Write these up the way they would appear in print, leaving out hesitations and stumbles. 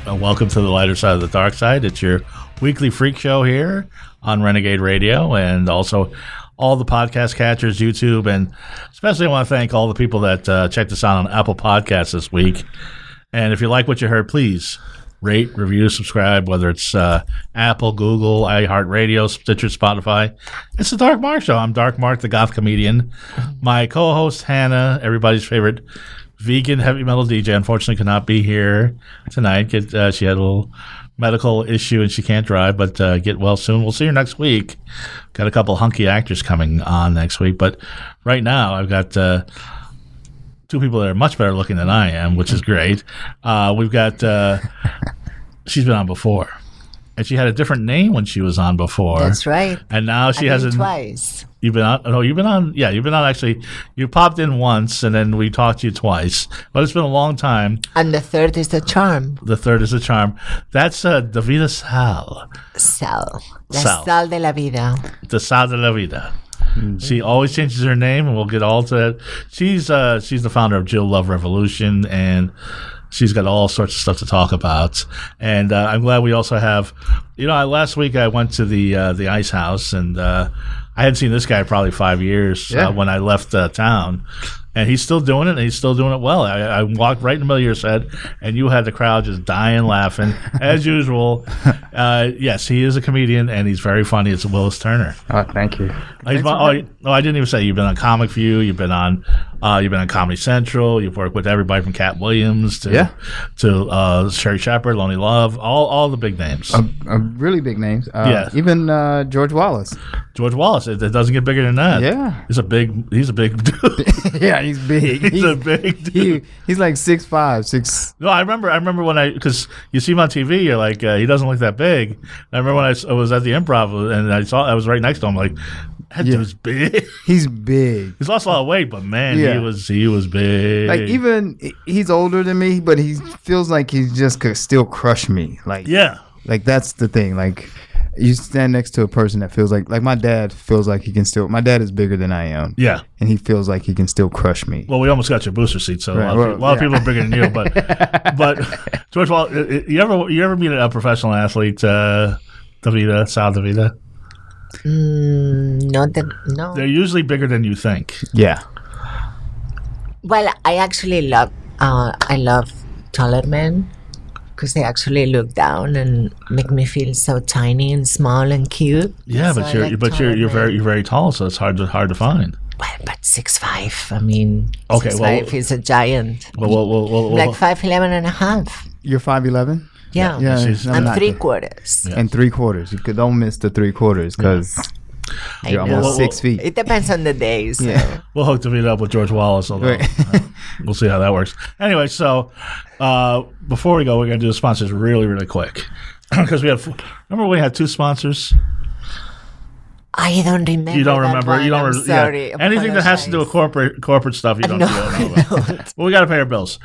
Welcome to the lighter side of the dark side. It's your weekly freak show here on Renegade Radio, and also all the podcast catchers, YouTube, and especially I want to thank all the people that checked us out on Apple Podcasts this week. And if you like what you heard, please rate, review, subscribe, whether it's Apple, Google, iHeartRadio, Stitcher, Spotify. It's the Dark Mark Show. I'm Dark Mark, the goth comedian. My co-host, Hannah, everybody's favorite vegan heavy metal DJ, unfortunately could not be here tonight. She had a little medical issue and she can't drive, but get well soon. We'll see her next week. Got a couple hunky actors coming on next week, but right now I've got two people that are much better looking than I am, which is great. We've got she's been on before, and she had a different name when she was on before. That's right. And now she has twice. You've been on. No, you've been on. Yeah, you've been on. Actually, you popped in once, and then we talked to you twice. But it's been a long time. And the third is the charm. The third is the charm. That's Davida Sal. Sal. La Sal. Sal de la vida. The Sal de la Vida. Mm-hmm. She always changes her name, and we'll get all to it. She's the founder of Jill Love Revolution, and she's got all sorts of stuff to talk about. And I'm glad we also have. Last week I went to the Ice House, and I hadn't seen this guy probably 5 years when I left town. And he's still doing it, and he's still doing it well. I walked right in the middle of your set, and you had the crowd just dying laughing, as usual. Yes, he is a comedian, and he's very funny. It's Willis Turner. Oh, thank you. I didn't even say you've been on Comic View. You've been on Comedy Central. You've worked with everybody from Cat Williams to Sherry Shepherd, Lonely Love, all the big names. Really big names. Yeah. Even George Wallace. George Wallace. It doesn't get bigger than that. Yeah. He's a big dude. Yeah, he's big. He's a big dude. He's like 6'5", 6. No, I remember because you see him on TV, you're like, he doesn't look that big. I remember when I was at the Improv and I was right next to him, like, that dude's big. He's big. He's lost a lot of weight, but man, he was big. Like, even he's older than me, but he feels like he just could still crush me. Like, yeah, like that's the thing. Like, you stand next to a person that feels like my dad feels like he can still. My dad is bigger than I am. Yeah, and he feels like he can still crush me. Well, we almost got your booster seat, so a lot of people are bigger than you. But George Wallace, you ever meet a professional athlete, Sal Davida? No. They're usually bigger than you think. Yeah. Well, I actually love taller men because they actually look down and make me feel so tiny and small and cute. Yeah, so you're very tall, so it's hard to find. Well, but 6'5". I mean, okay, 6'5" is a giant. Well, like 5'11" and a half. You're 5'11"? Yeah. I'm 3/4. Yeah. And 3/4. You don't miss the 3/4 because you're almost 6 feet. It depends on the days. So. Yeah. We'll hook Davida up with George Wallace, although we'll see how that works. Anyway, so before we go, we're going to do the sponsors really, really quick. Because remember we had two sponsors? I don't remember. You don't remember? You don't. Sorry. Yeah. Anything that has to do with corporate stuff, you don't know about. Well, we got to pay our bills.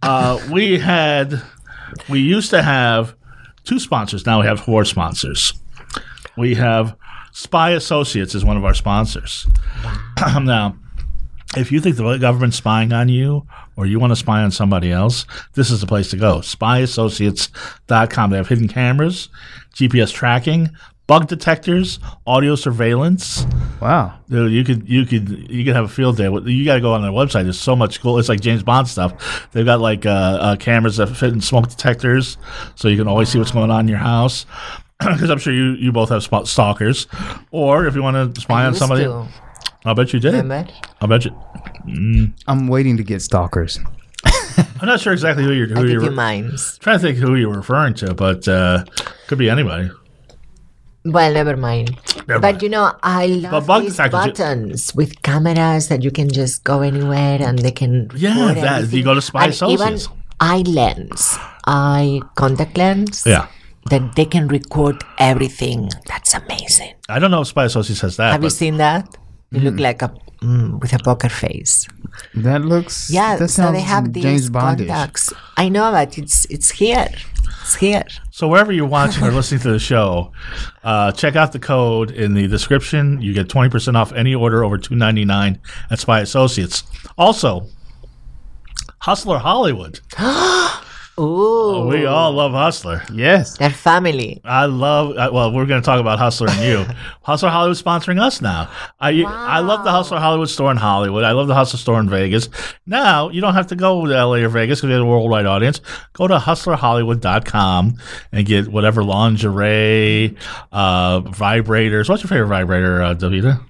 We used to have two sponsors. Now we have four sponsors. We have Spy Associates is one of our sponsors. Now, if you think the government's spying on you or you want to spy on somebody else, this is the place to go. SpyAssociates.com. They have hidden cameras, GPS tracking, bug detectors, audio surveillance. Wow. Dude, you could have a field day. You got to go on their website. There's so much cool. It's like James Bond stuff. They've got like cameras that fit in smoke detectors, so you can always see what's going on in your house. Because I'm sure you both have stalkers, or if you want to spy on somebody, I'll bet you did. I'll bet you. I'm waiting to get stalkers. I'm not sure exactly who you're. Trying to think who you're referring to, but could be anybody. Well, never mind. But I love these buttons with cameras that you can just go anywhere and they can record everything. You go to Spy Associates. Even eye contact lens. Yeah. That they can record everything. That's amazing. I don't know if Spy Associates has that. Have you seen that? You look like with a poker face. That looks. Yeah. That so they have these James Bond-ish. contacts. I know that it's here. It's here. So wherever you're watching or listening to the show, check out the code in the description. You get 20% off any order over $2.99 at Spy Associates. Also, Hustler Hollywood. Ooh. We all love Hustler. Yes. Their family. I love, well, we're going to talk about Hustler and you. Hustler Hollywood sponsoring us now. I love the Hustler Hollywood store in Hollywood. I love the Hustler store in Vegas. Now, you don't have to go to LA or Vegas because we have a worldwide audience. Go to hustlerhollywood.com and get whatever lingerie, vibrators. What's your favorite vibrator, Davida?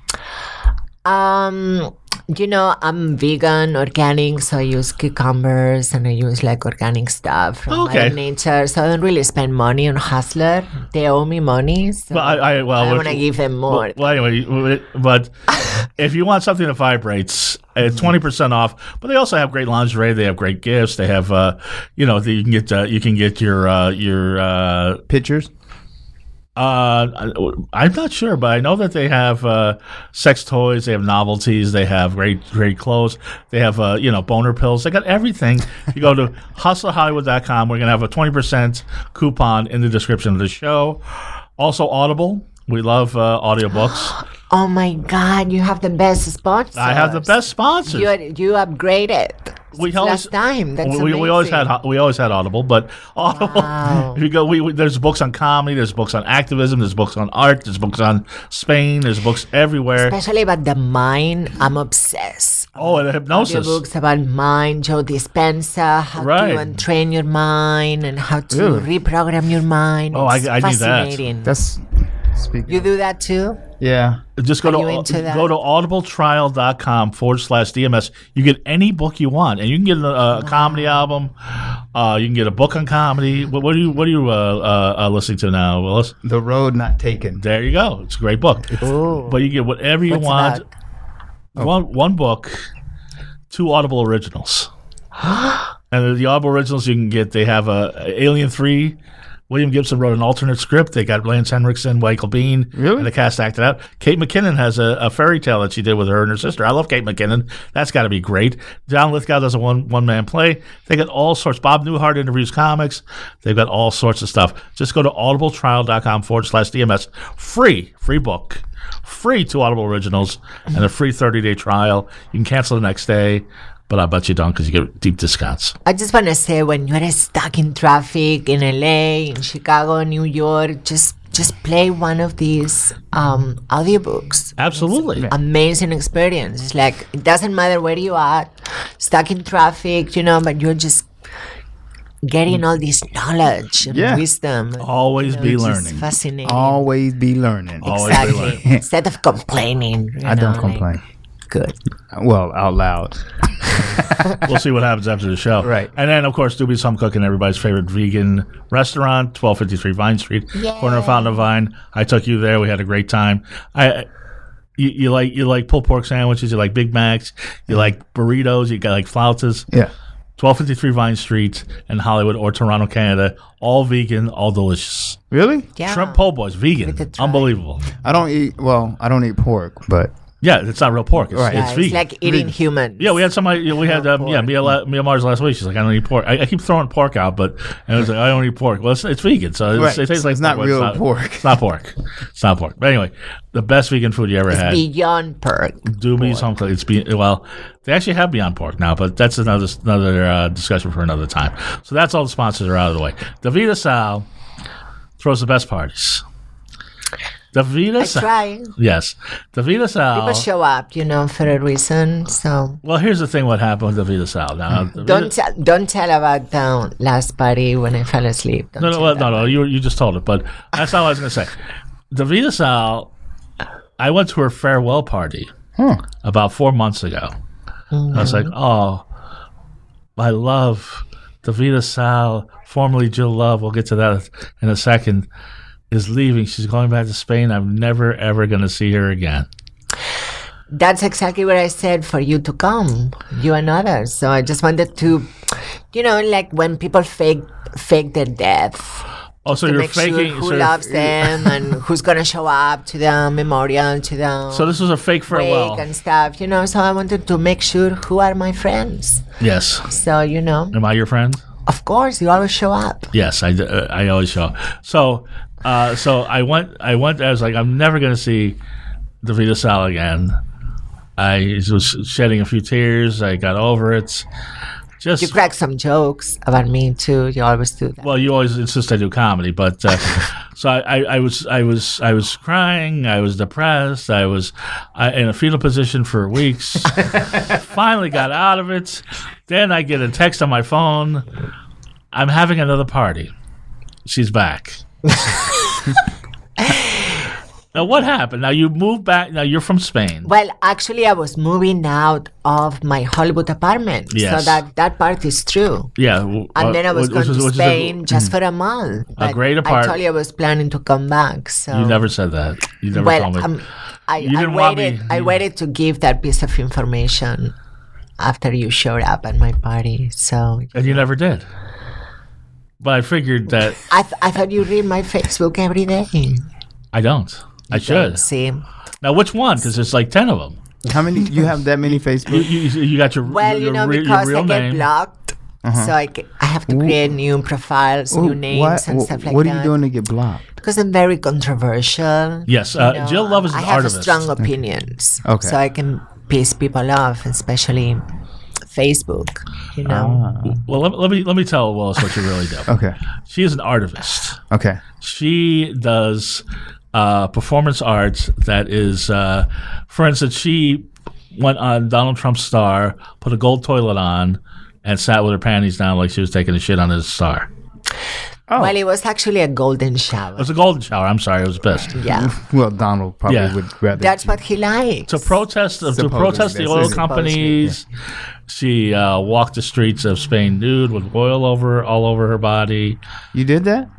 I'm vegan, organic, so I use cucumbers and I use like organic stuff from Mother Nature. So I don't really spend money on Hustler. They owe me money, so I want to give them more. Well, anyway, but if you want something that vibrates, it's 20% off. But they also have great lingerie. They have great gifts. They have, you can get your pictures. I'm not sure, but I know that they have sex toys, they have novelties, they have great clothes, they have boner pills. They got everything. You go to hustlerhollywood.com. We're gonna have a 20% coupon in the description of the show. Also, Audible. We love audiobooks. Oh my God! You have the best sponsors. I have the best sponsors. You upgraded. Last time. That's amazing. We always had Audible, but Audible. Wow. If you go, there's books on comedy, there's books on activism, there's books on art, there's books on Spain, there's books everywhere. Especially about the mind, I'm obsessed. Oh, and hypnosis. Books about mind, Joe Dispenza, how to untrain your mind and how to reprogram your mind. Oh, I need that. That's. You do that too? Yeah. Just go to audibletrial.com/DMS. You get any book you want, and you can get a comedy album. You can get a book on comedy. What are you listening to now, Willis? The Road Not Taken. There you go. It's a great book. But you get whatever you want. One book, 2 Audible originals. And the Audible originals you can get. They have Alien 3. William Gibson wrote an alternate script. They got Lance Henriksen, Michael Bean, and the cast acted out. Kate McKinnon has a fairy tale that she did with her and her sister. I love Kate McKinnon. That's got to be great. John Lithgow does a one-man play. They got all sorts. Bob Newhart interviews comics. They've got all sorts of stuff. Just go to audibletrial.com/DMS. Free book. Free 2 Audible originals and a free 30-day trial. You can cancel the next day. But I bet you don't because you get deep discounts. I just want to say, when you're stuck in traffic in LA, in Chicago, New York, just play one of these audiobooks. Absolutely. Amazing experience. It's like, it doesn't matter where you are, stuck in traffic, but you're just getting all this knowledge and wisdom. Always be learning. Fascinating. Always be learning. Exactly. Instead of complaining. I don't complain. Good. Well, out loud. We'll see what happens after the show. Right. And then, of course, Doobie's Home Cooking, everybody's favorite vegan restaurant, 1253 Vine Street, corner of Fountain of Vine. I took you there. We had a great time. You like pulled pork sandwiches. You like Big Macs. You like burritos. You got like flautas. Yeah. 1253 Vine Street in Hollywood or Toronto, Canada. All vegan, all delicious. Really? Yeah. Shrimp po' boys, vegan. Unbelievable. I don't eat pork, but... Yeah, it's not real pork. It's vegan. It's like eating humans. Yeah, we had somebody. We had Mia Mars last week. She's like, I don't eat pork. I keep throwing pork out, but I was like, I don't eat pork. Well, it's vegan, so it tastes like it's not real pork. It's not pork. It's not pork. But anyway, the best vegan food you ever had. Beyond pork. Doobie's Home Cooking. They actually have Beyond Pork now, but that's another discussion for another time. So that's all the sponsors are out of the way. Davida Sal throws the best parties. Davida Sal. I try. Yes. Davida Sal. People show up, for a reason. So. Well, here's the thing what happened with Davida Sal. Now, don't tell about the last party when I fell asleep. No. You just told it, but that's not what I was going to say. Davida Sal, I went to her farewell party about 4 months ago. Mm-hmm. I was like, oh, I love Davida Sal, formerly Jill Love. We'll get to that in a second. Is leaving. She's going back to Spain. I'm never, ever going to see her again. That's exactly what I said for you to come, you and others. So I just wanted to, like when people fake their death. Oh, so you're faking. Sure who loves them and who's going to show up to the memorial, to the. So this was a fake farewell. And stuff, So I wanted to make sure who are my friends. Yes. So, Am I your friend? Of course, you always show up. Yes, I always show up. So I went. I was like, I'm never going to see Davida Sal again. I was shedding a few tears. I got over it. just you crack some jokes about me too. You always do that. Well, you always insist I do comedy, but so I was crying. I was depressed. I was in a fetal position for weeks. Finally got out of it. Then I get a text on my phone. I'm having another party. She's back. Now, what happened? Now, you moved back. Now, you're from Spain. Well, actually, I was moving out of my Hollywood apartment. Yes. So that part is true. Yeah. And then I was going to Spain just for a month. A great apartment. I told you I was planning to come back. So you never said that. You never told me. I waited to give that piece of information after you showed up at my party. So and you never did. But I figured that... I thought you read my Facebook every day. I don't. I should. See. Now, which one? Because there's like 10 of them. How many? You have that many Facebook? You got your because your real I get name. Blocked, so I have to create new profiles, new names, and stuff like that. What are you doing to get blocked? Because I'm very controversial. Yes, Jill Love is an artist. I have strong opinions, okay. So I can piss people off, especially Facebook. You know. Well, let me tell Willis what you really do. Okay. She is an artivist. Okay. She does performance arts that is, for instance, she went on Donald Trump's star, put a gold toilet on, and sat with her panties down like she was taking a shit on his star. Oh. Well, it was actually a golden shower. It was a golden shower. I'm sorry, it was pissed. Yeah. Well, Donald probably would rather. That's what he likes. To protest the oil companies. Yeah. She walked the streets of Spain nude with oil all over her body. You did that?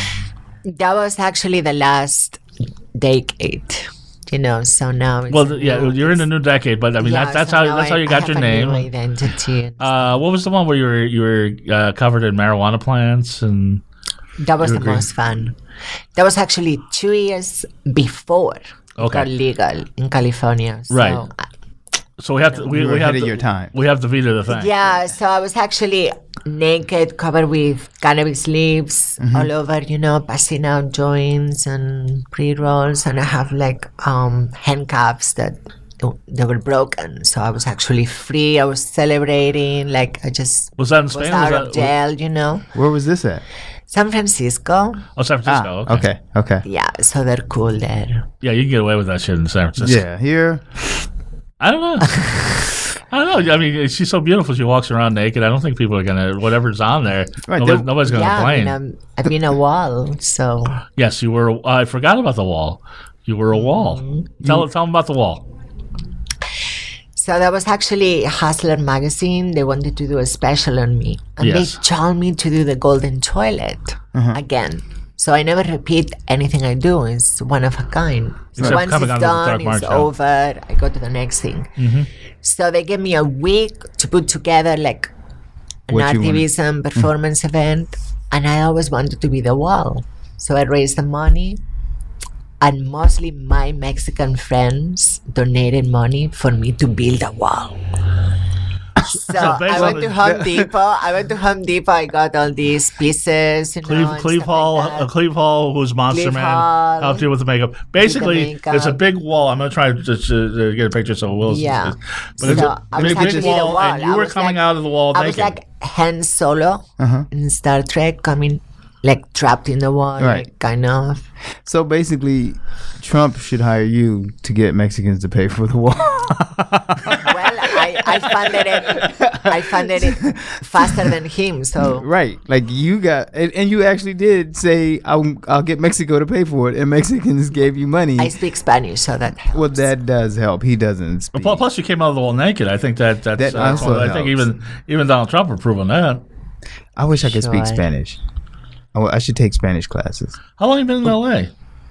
That was actually the last decade, you know. So now, you're in the new decade, but I mean that's how you got your name. New identity. What was the one where you were covered in marijuana plants and? That was the most fun. That was actually 2 years before it got legal in California. So, right. So we have to. We have your time. We have to veto the thing. Yeah. So I was actually naked, covered with cannabis leaves all over, you know, passing out joints and pre-rolls, and I have like handcuffs that they were broken. So I was actually free. I was celebrating. Like I just was that in Spain? Was out of jail, you know. Where was this at? San Francisco. Oh, San Francisco. Okay. Yeah, so they're cool there. Yeah, you can get away with that shit in San Francisco. Yeah, here. I don't know. I mean, she's so beautiful. She walks around naked. I don't think people are gonna whatever's on there. Right, nobody's gonna complain. I've been a wall. So yes, you were. I forgot about the wall. You were a wall. Tell them about the wall. So that was actually Hustler magazine. They wanted to do a special on me. And they told me to do the golden toilet again. So I never repeat anything I do. It's one of a kind. So once it's done, it's over. I go to the next thing. So they gave me a week to put together like an activism performance event. And I always wanted to be the wall. So I raised the money. And mostly my Mexican friends donated money for me to build a wall. So I went to Home Depot. I got all these pieces. You know, Cleve Hall, who's Monster Man, helped you with the makeup. Basically, there's a big wall. I'm going to try to get a picture so Will sees this. But so it's a big wall, and you were coming out of the wall naked. I was like Han Solo in Star Trek, coming like trapped in the wall, like, kind of. So basically, Trump should hire you to get Mexicans to pay for the wall. Well, I funded it faster than him. So right, like you got, and you actually did say, "I'll get Mexico to pay for it," and Mexicans gave you money. I speak Spanish, so that helps. Well, that does help. He doesn't speak. Well, plus, you came out of the wall naked. I think that's. I think even Donald Trump are proving that. I wish I could speak Spanish. I should take Spanish classes. How long have you been in LA?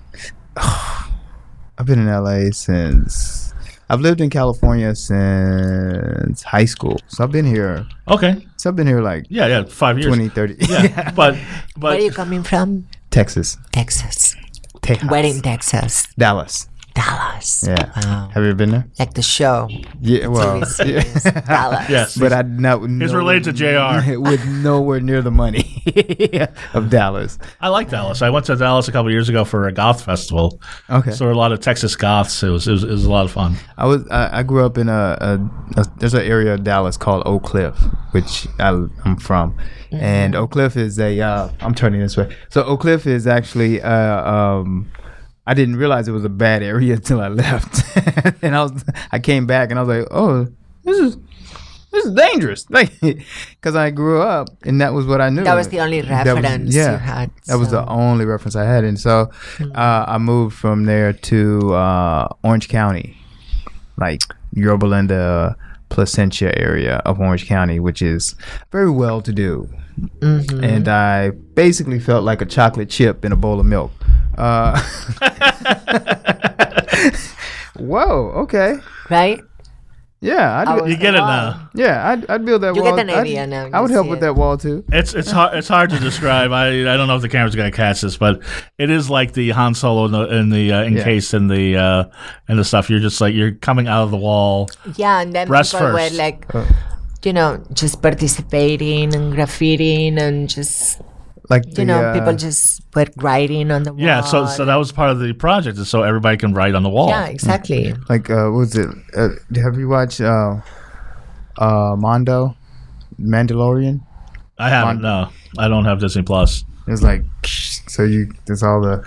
I've been in LA since... I've lived in California since high school. So I've been here... Okay. So I've been here like... Yeah, 5 years. 20, 30. Yeah, but... Where are you coming from? Texas. Texas. Tejas. Where in Texas? Dallas. Dallas. Yeah. Wow. Have you ever been there? Like the show. Yeah, well. Dallas. Yes. But I not. He's related to JR. With nowhere near the money of Dallas. I like Dallas. I went to Dallas a couple of years ago for a goth festival. Okay. So there were a lot of Texas goths. It was a lot of fun. I grew up in there's an area of Dallas called Oak Cliff, which I'm from. Mm-hmm. And Oak Cliff is I'm turning this way. So Oak Cliff is actually I didn't realize it was a bad area until I left. And I came back and I was like, oh, this is dangerous. Like, because I grew up and that was what I knew. That was the only reference you had. That was the only reference I had. And so I moved from there to Orange County, like Yorba Linda, Placentia area of Orange County, which is very well to do. Mm-hmm. And I basically felt like a chocolate chip in a bowl of milk. Whoa, okay. Right? Yeah, you get it now. Yeah, I'd build that wall. You get an idea now. I would help with that wall too. It's hard to describe. I don't know if the camera's going to catch this, but it is like the Han Solo encased in the stuff. You're just like you're coming out of the wall. Yeah, and then breast people first. were like, just participating and graffitiing and just. Like people just were writing on the wall. Yeah, so that was part of the project, so everybody can write on the wall. Yeah, exactly. Like, what was it? Have you watched Mandalorian? I haven't. No, I don't have Disney Plus. It's like so there's all the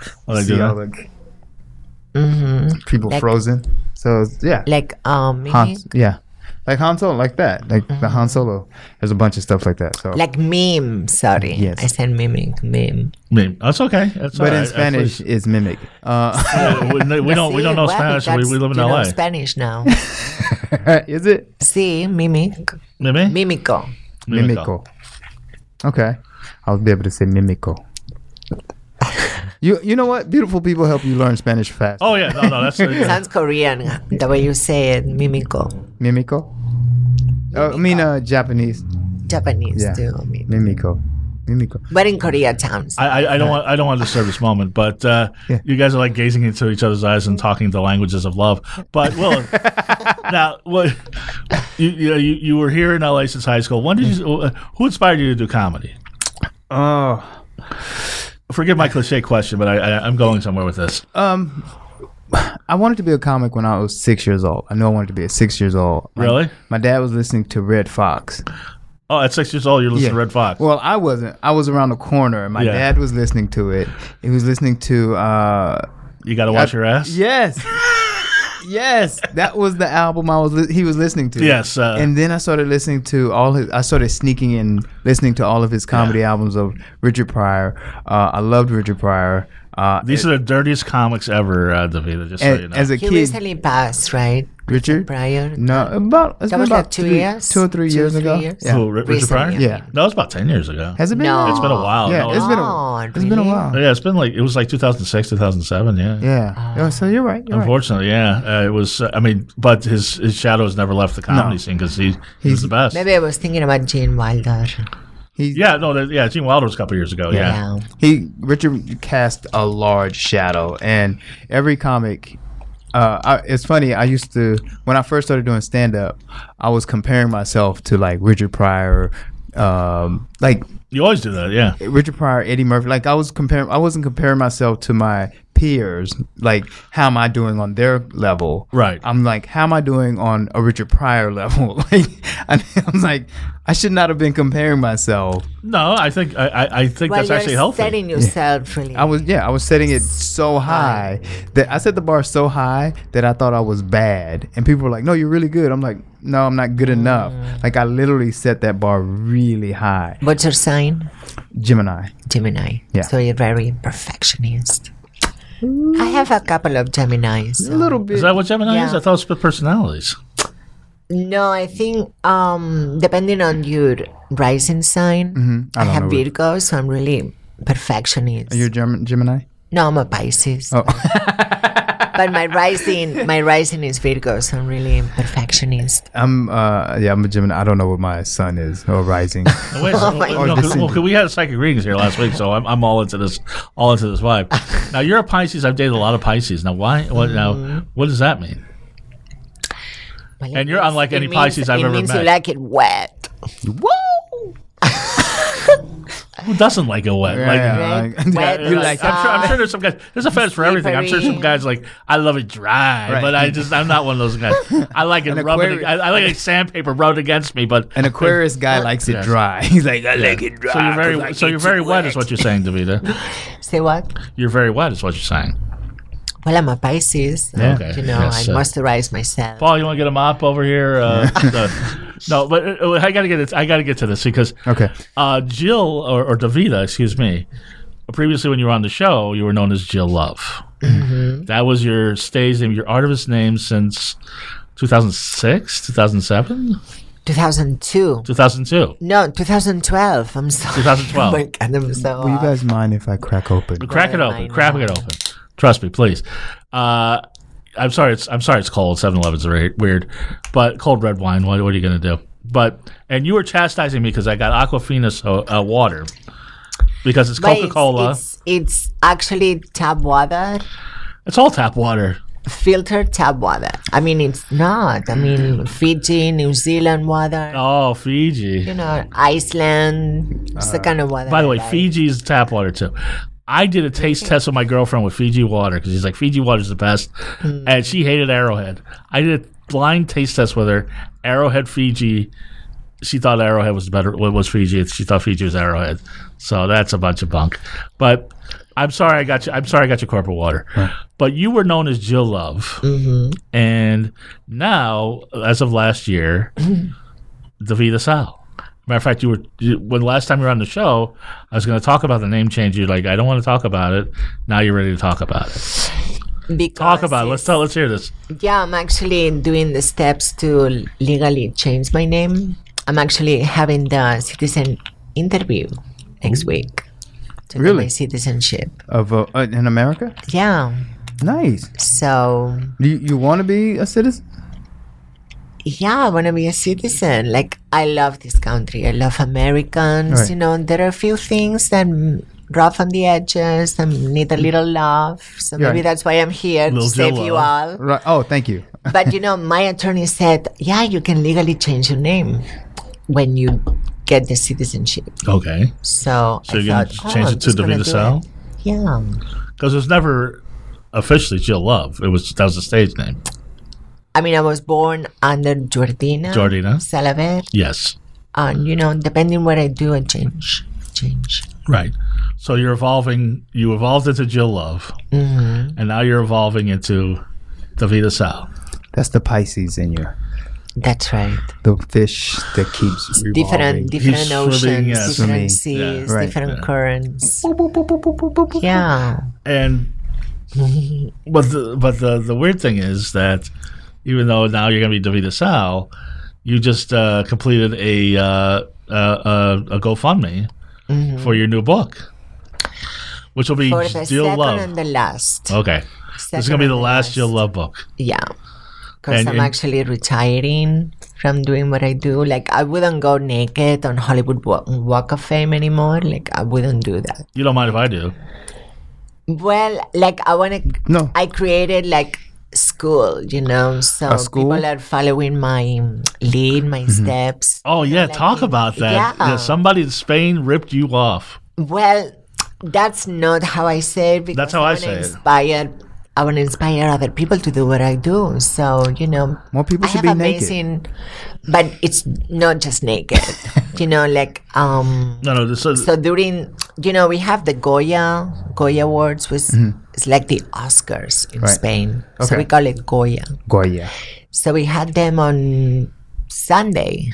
people like, frozen. So yeah, like like Han Solo, like that. Like the Han Solo. There's a bunch of stuff like that. So like meme. Sorry, yes. I said meme. That's okay. But in Spanish, it's mimic. We don't know Spanish. We live in LA. Spanish now. Is it? Sí, mimic. Mimico. Okay, I'll be able to say mimico. You know what? Beautiful people help you learn Spanish fast. Oh yeah, no, that's sounds Korean. The way you say it, mimico. Mimico. I mean Japanese. Japanese too. Mimico. But in Koreatown. I don't want to disturb this moment, but you guys are like gazing into each other's eyes and talking the languages of love. But now you were here in LA since high school. When did you? Who inspired you to do comedy? Forgive my cliche question, but I'm going somewhere with this. I wanted to be a comic when I was 6 years old. I knew I wanted to be at 6 years old. Really? My dad was listening to Red Fox. Oh, at 6 years old, you're listening to Red Fox. Well, I wasn't. I was around the corner, and my dad was listening to it. He was listening to... You Gotta Watch Your Ass? Yes. Yes, that was the album he was listening to. Yes, and then I started listening to I started sneaking in, listening to all of his comedy albums of Richard Pryor. I loved Richard Pryor. These are the dirtiest comics ever, Davida. Just so you know. As a kid, he recently passed, right? Richard Pryor. No, it's been about 2 years, 2 or 3 years ago. Yeah. Who, Richard Pryor? Yeah, no, it's about 10 years ago. Has it been? No, it's been a while. Yeah, it's been a while. Yeah, it's been like it was like 2006, 2007. Yeah. Yeah. So you're right. Unfortunately, it was. But his shadow has never left the comedy scene because he's the best. Maybe I was thinking about Gene Wilder. Gene Wilder was a couple years ago. Yeah. Richard cast a large shadow, and every comic. It's funny. I used to, when I first started doing stand up, I was comparing myself to like Richard Pryor, like you always do that, yeah. Richard Pryor, Eddie Murphy. Like I wasn't comparing myself to my peers. Like how am I doing on their level? Right. I'm like, how am I doing on a Richard Pryor level? Like I'm like, I should not have been comparing myself. No, I think that's actually healthy. Setting yourself really. I was setting it so high that I set the bar so high that I thought I was bad, and people were like, "No, you're really good." I'm like, "No, I'm not good enough." Like I literally set that bar really high. What's your sign? Gemini. Yeah. So you're very perfectionist. I have a couple of Geminis. A little bit. Is that what Gemini is? I thought it was split personalities. No, I think depending on your rising sign, I have Virgo, so I'm really perfectionist. Are you a Gemini? No, I'm a Pisces. Oh. But my rising is Virgo, so I'm really perfectionist. I'm a Gemini. I don't know what my sun is or rising. Well, we had psychic readings here last week, so I'm all into this vibe. Now you're a Pisces. I've dated a lot of Pisces. Now why? What does that mean? Well, and you're unlike any Pisces I've ever met. It means you like it wet. Whoa! Who doesn't like it wet? I'm sure there's some guys. There's a fetish for everything. I'm sure some guys like I love it dry, but I'm not one of those guys. I like it rubbing. I like it sandpaper rubbed against me. But an Aquarius guy likes it dry. He's like, I like it So dry. you're very wet, is what you're saying, Davida. Say what? You're very wet, is what you're saying. Well, I'm a Pisces. So, I moisturize myself. Paul, you want to get a mop over here? No, but I got to get to this because Jill or Davida, excuse me. Previously, when you were on the show, you were known as Jill Love. Mm-hmm. That was your stage name, your artist name since 2006, 2007. 2002. 2002. No, 2012. I'm sorry. 2012. Oh my God, I'm so Will you guys mind if I crack open? Crack it open. Crack it open. Trust me, please. I'm sorry. It's cold. 7-Eleven's weird, but cold red wine. What are you gonna do? And you were chastising me because I got Aquafina water because it's Coca-Cola. It's actually tap water. It's all tap water. Filtered tap water. I mean, it's not. I mean, Fiji, New Zealand water. Oh, Fiji. Iceland. It's the kind of water. By the way, Fiji's tap water too. I did a taste test with my girlfriend with Fiji water because she's like, Fiji water's the best. And she hated Arrowhead. I did a blind taste test with her. Arrowhead, Fiji. She thought Arrowhead was better. Was Fiji. She thought Fiji was Arrowhead. So that's a bunch of bunk. But I'm sorry I got your corporate water. Huh. But you were known as Jill Love. Mm-hmm. And now, as of last year, Davida Sal. Matter of fact, when last time you were on the show, I was going to talk about the name change. You're like, I don't want to talk about it. Now you're ready to talk about it. Talk about it. Let's hear this. Yeah, I'm actually doing the steps to legally change my name. I'm actually having the citizen interview next week to get my citizenship. Of in America? Yeah. Nice. So. Do you want to be a citizen? Yeah, I want to be a citizen. Like, I love this country. I love Americans. Right. There are a few things that rough on the edges and need a little love. So maybe that's why I'm here to save you all. Right. Oh, thank you. But, my attorney said, yeah, you can legally change your name when you get the citizenship. Okay. So you're going to change it to Davida Sal? Yeah. Because it was never officially Jill Love. That was a stage name. I mean, I was born under Jordina Salaver. Yes. And, depending what I do, I change. Right. So you evolved into Jill Love. Mm-hmm. And now you're evolving into Davida Sal. That's the Pisces in you. That's right. The fish that keeps revolving. Different oceans, different seas, different currents. Yeah. And but the weird thing is that even though now you're going to be Davida Sal, you just completed a GoFundMe for your new book, which will be for the Jill Love. And the last. Okay, this is going to be the last Jill Love book. Yeah, because I'm actually retiring from doing what I do. Like, I wouldn't go naked on Hollywood Walk of Fame anymore. Like, I wouldn't do that. You don't mind if I do? Well, like, I created like school, so people are following my lead, my steps. Oh yeah, talk about that. Yeah, somebody in Spain ripped you off. Well, that's not how I say it. That's how I say it. I want to inspire other people to do what I do. So, more people should be naked. But it's not just naked. So during, we have the Goya Awards, which is like the Oscars in Spain. Okay. So we call it Goya. So we had them on Sunday,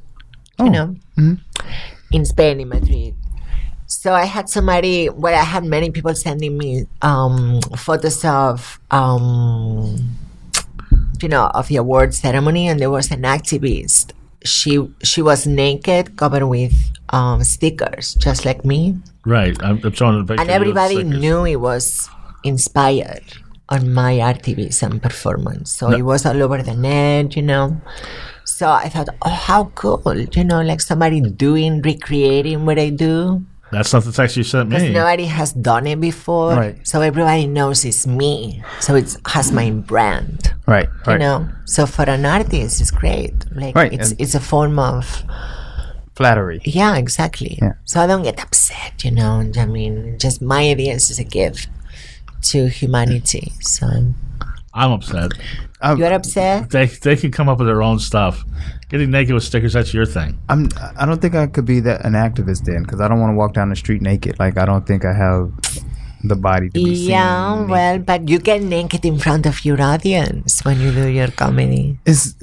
in Spain, in Madrid. So I had I had many people sending me photos of, of the award ceremony, and there was an activist. She was naked, covered with stickers, just like me. Right. I'm showing the picture. And everybody knew it was inspired. on my activism performance. So it was all over the net, So I thought, oh, how cool, like somebody recreating what I do. That's not the text you sent me. Because nobody has done it before. Right. So everybody knows it's me. So it has my brand. Right. So for an artist, it's great. Like it's a form of flattery. Yeah, exactly. Yeah. So I don't get upset, I mean, just my ideas is a gift to humanity. So I'm upset. You're upset? They can come up with their own stuff. Getting naked with stickers, that's your thing. I don't think I could be an activist then, because I don't want to walk down the street naked. Like, I don't think I have the body to be seen. Yeah, well, but you get naked in front of your audience when you do your comedy.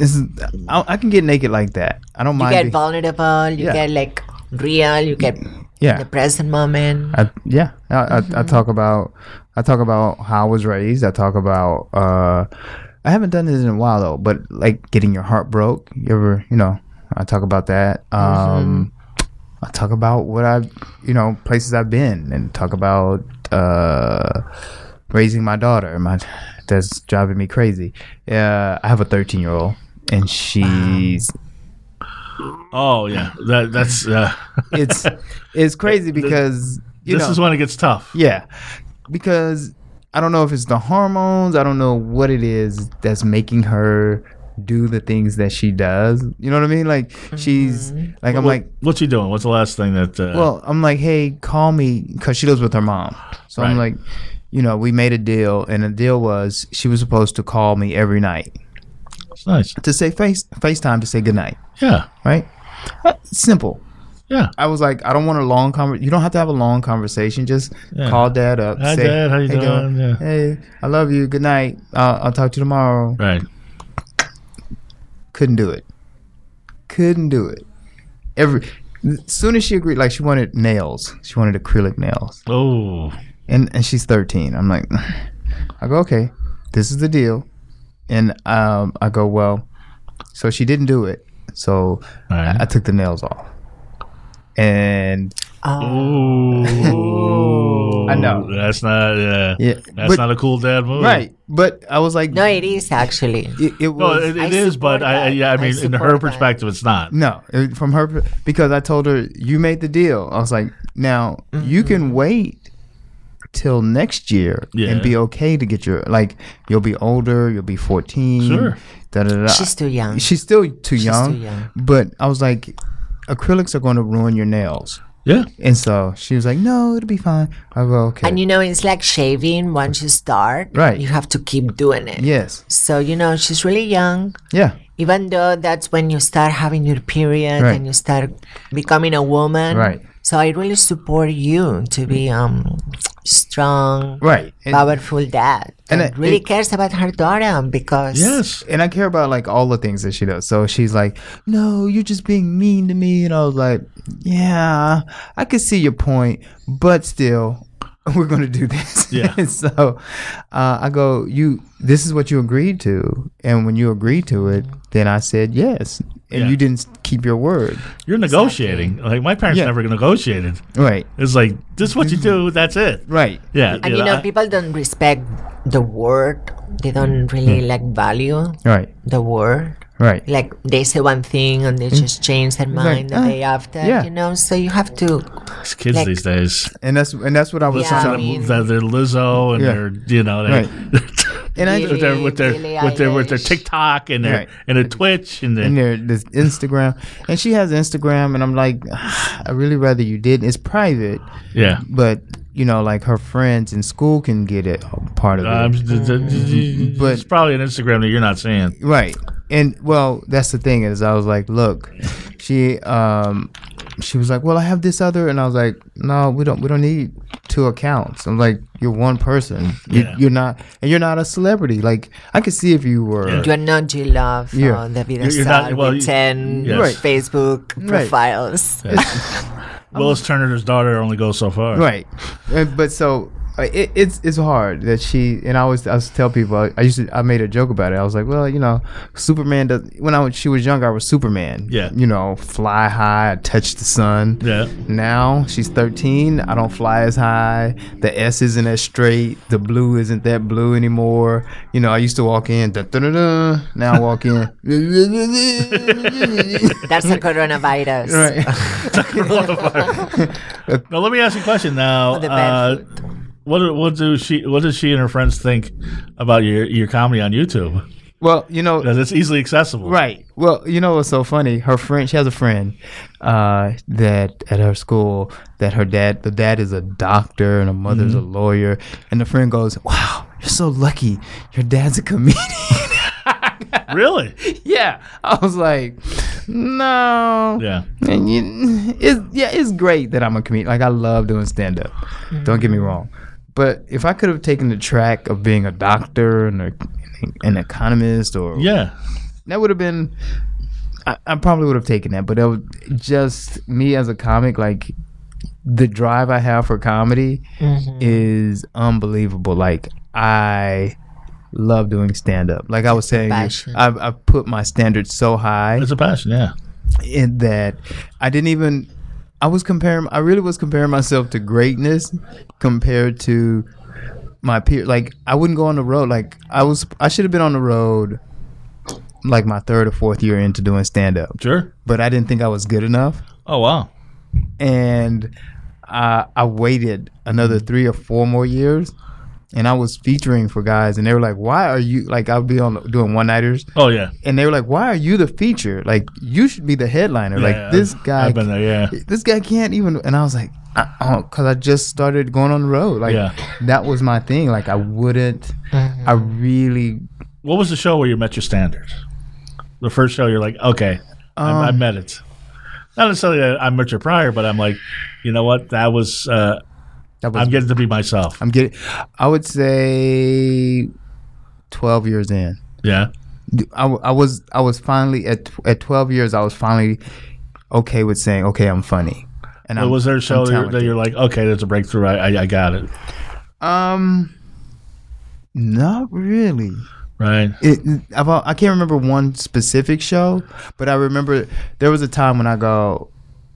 I can get naked like that. I don't mind. You get vulnerable. You get like real. You get the present moment. I talk about how I was raised. I talk about I haven't done this in a while though, but like getting your heart broke. You ever, I talk about that. I talk about what places I've been, and talk about raising my daughter. That's driving me crazy. I have a 13-year-old, and she's. Oh yeah, that's. It's crazy because this is when it gets tough. Yeah, because I don't know if it's the hormones. I don't know what it is that's making her do the things that she does. You know what I mean? Like she's like, I'm like, what's she doing? What's the last thing that? Well, I'm like, hey, call me, because she lives with her mom. So I'm like, we made a deal, and the deal was she was supposed to call me every night. That's nice. To say FaceTime to say goodnight. Yeah. Right. Simple. Yeah. I was like, I don't want a long conversation. You don't have to have a long conversation. Just call Dad up. Hi, say, Dad. How you doing? Yeah. Hey, I love you. Good night. I'll talk to you tomorrow. Right. Couldn't do it. As soon as she agreed, like she wanted nails. She wanted acrylic nails. Oh. And she's 13. I'm like, I go, okay, this is the deal. And I go, well, so she didn't do it. So I took the nails off. And I know that's not that's not a cool dad move, right? But I was like, no, it is actually. It was. No, it is, but I mean, in her perspective, it's not. No, from her, because I told her you made the deal. I was like, now you can wait till next year and be okay to get your, like, you'll be older, you'll be 14. Sure. She's too young. She's still too young. But I was like, acrylics are going to ruin your nails. Yeah. And so she was like, no, it'll be fine. I go, okay. And it's like shaving. Once you start, you have to keep doing it. Yes. So, she's really young. Yeah. Even though that's when you start having your period and you start becoming a woman. Right. So I really support you to be strong, and powerful dad. And really cares about her daughter, because and I care about like all the things that she does. So she's like, no, you're just being mean to me. And I was like, yeah, I could see your point, but still, we're going to do this. Yeah. So I go, this is what you agreed to. And when you agreed to it, then I said yes. And you didn't keep your word. You're negotiating. Like, my parents never negotiated. Right. It's like, this is what you do, that's it. Right. Yeah. And people don't respect the word. They don't really value the word. Right. Like, they say one thing and they just change their mind the day after, So you have to. It's kids these days. And that's what I was saying. They're Lizzo and they're, and with their TikTok and their Twitch and their this Instagram. And she has Instagram, and I'm like, I really rather you didn't. It's private. Yeah. But like her friends in school can get it part of it. But it's probably an Instagram that you're not seeing. Right. And well, that's the thing is, I was like, look, she was like, well, I have this other, and I was like, no, we don't need 2 accounts. I'm like, you're one person. You're not a celebrity. Like, I could see if you were. You're not G-Love or David Assad with 10 Facebook profiles. Willis Turner's daughter only goes so far. Right. But so It's hard that she, and I always tell people, I made a joke about it. I was like, well, Superman does. When she was younger, I was Superman. Yeah. Fly high, I touch the sun. Yeah. Now she's 13. I don't fly as high. The S isn't as straight. The blue isn't that blue anymore. I used to walk in. Now I walk in. That's a coronavirus. Right. Now let me ask you a question. Now, what does she and her friends think about your comedy on YouTube? Well, because it's easily accessible, right? Well, what's so funny? She has a friend that at her school that the dad is a doctor and her mother's a lawyer, and the friend goes, "Wow, you're so lucky. Your dad's a comedian." Really? Yeah. I was like, no. Yeah. And it's great that I'm a comedian. Like, I love doing stand-up. Don't get me wrong. But if I could have taken the track of being a doctor and an economist that would have been, I probably would have taken that. But it was just me as a comic, like, the drive I have for comedy is unbelievable. Like, I love doing stand-up. Like I was saying, I put my standards so high. It's a passion, yeah. In that I really was comparing myself to greatness compared to my peers. Like, I wouldn't go on the road. Like, I should have been on the road like my 3rd or 4th year into doing stand-up. Sure. But I didn't think I was good enough. Oh, wow. And I waited another 3 or 4 more years. And I was featuring for guys, and they were like, "Why are you like?" I'll be doing one-nighters. Oh yeah. And they were like, "Why are you the feature? Like, you should be the headliner. Yeah, like this guy. I've been there, yeah. This guy can't even." And I was like, "Because I just started going on the road. Like that was my thing. Like I wouldn't. I really." What was the show where you met your standards? The first show, you're like, "Okay, I met it." Not necessarily that I met your prior, but I'm like, you know what? That was. I'm getting to be myself. I would say 12 years in. Yeah. I was finally at 12 years. I was finally okay with saying, okay, I'm funny. And was there a show that you're like, okay, there's a breakthrough. I got it. Not really. Right. I can't remember one specific show, but I remember there was a time when I go.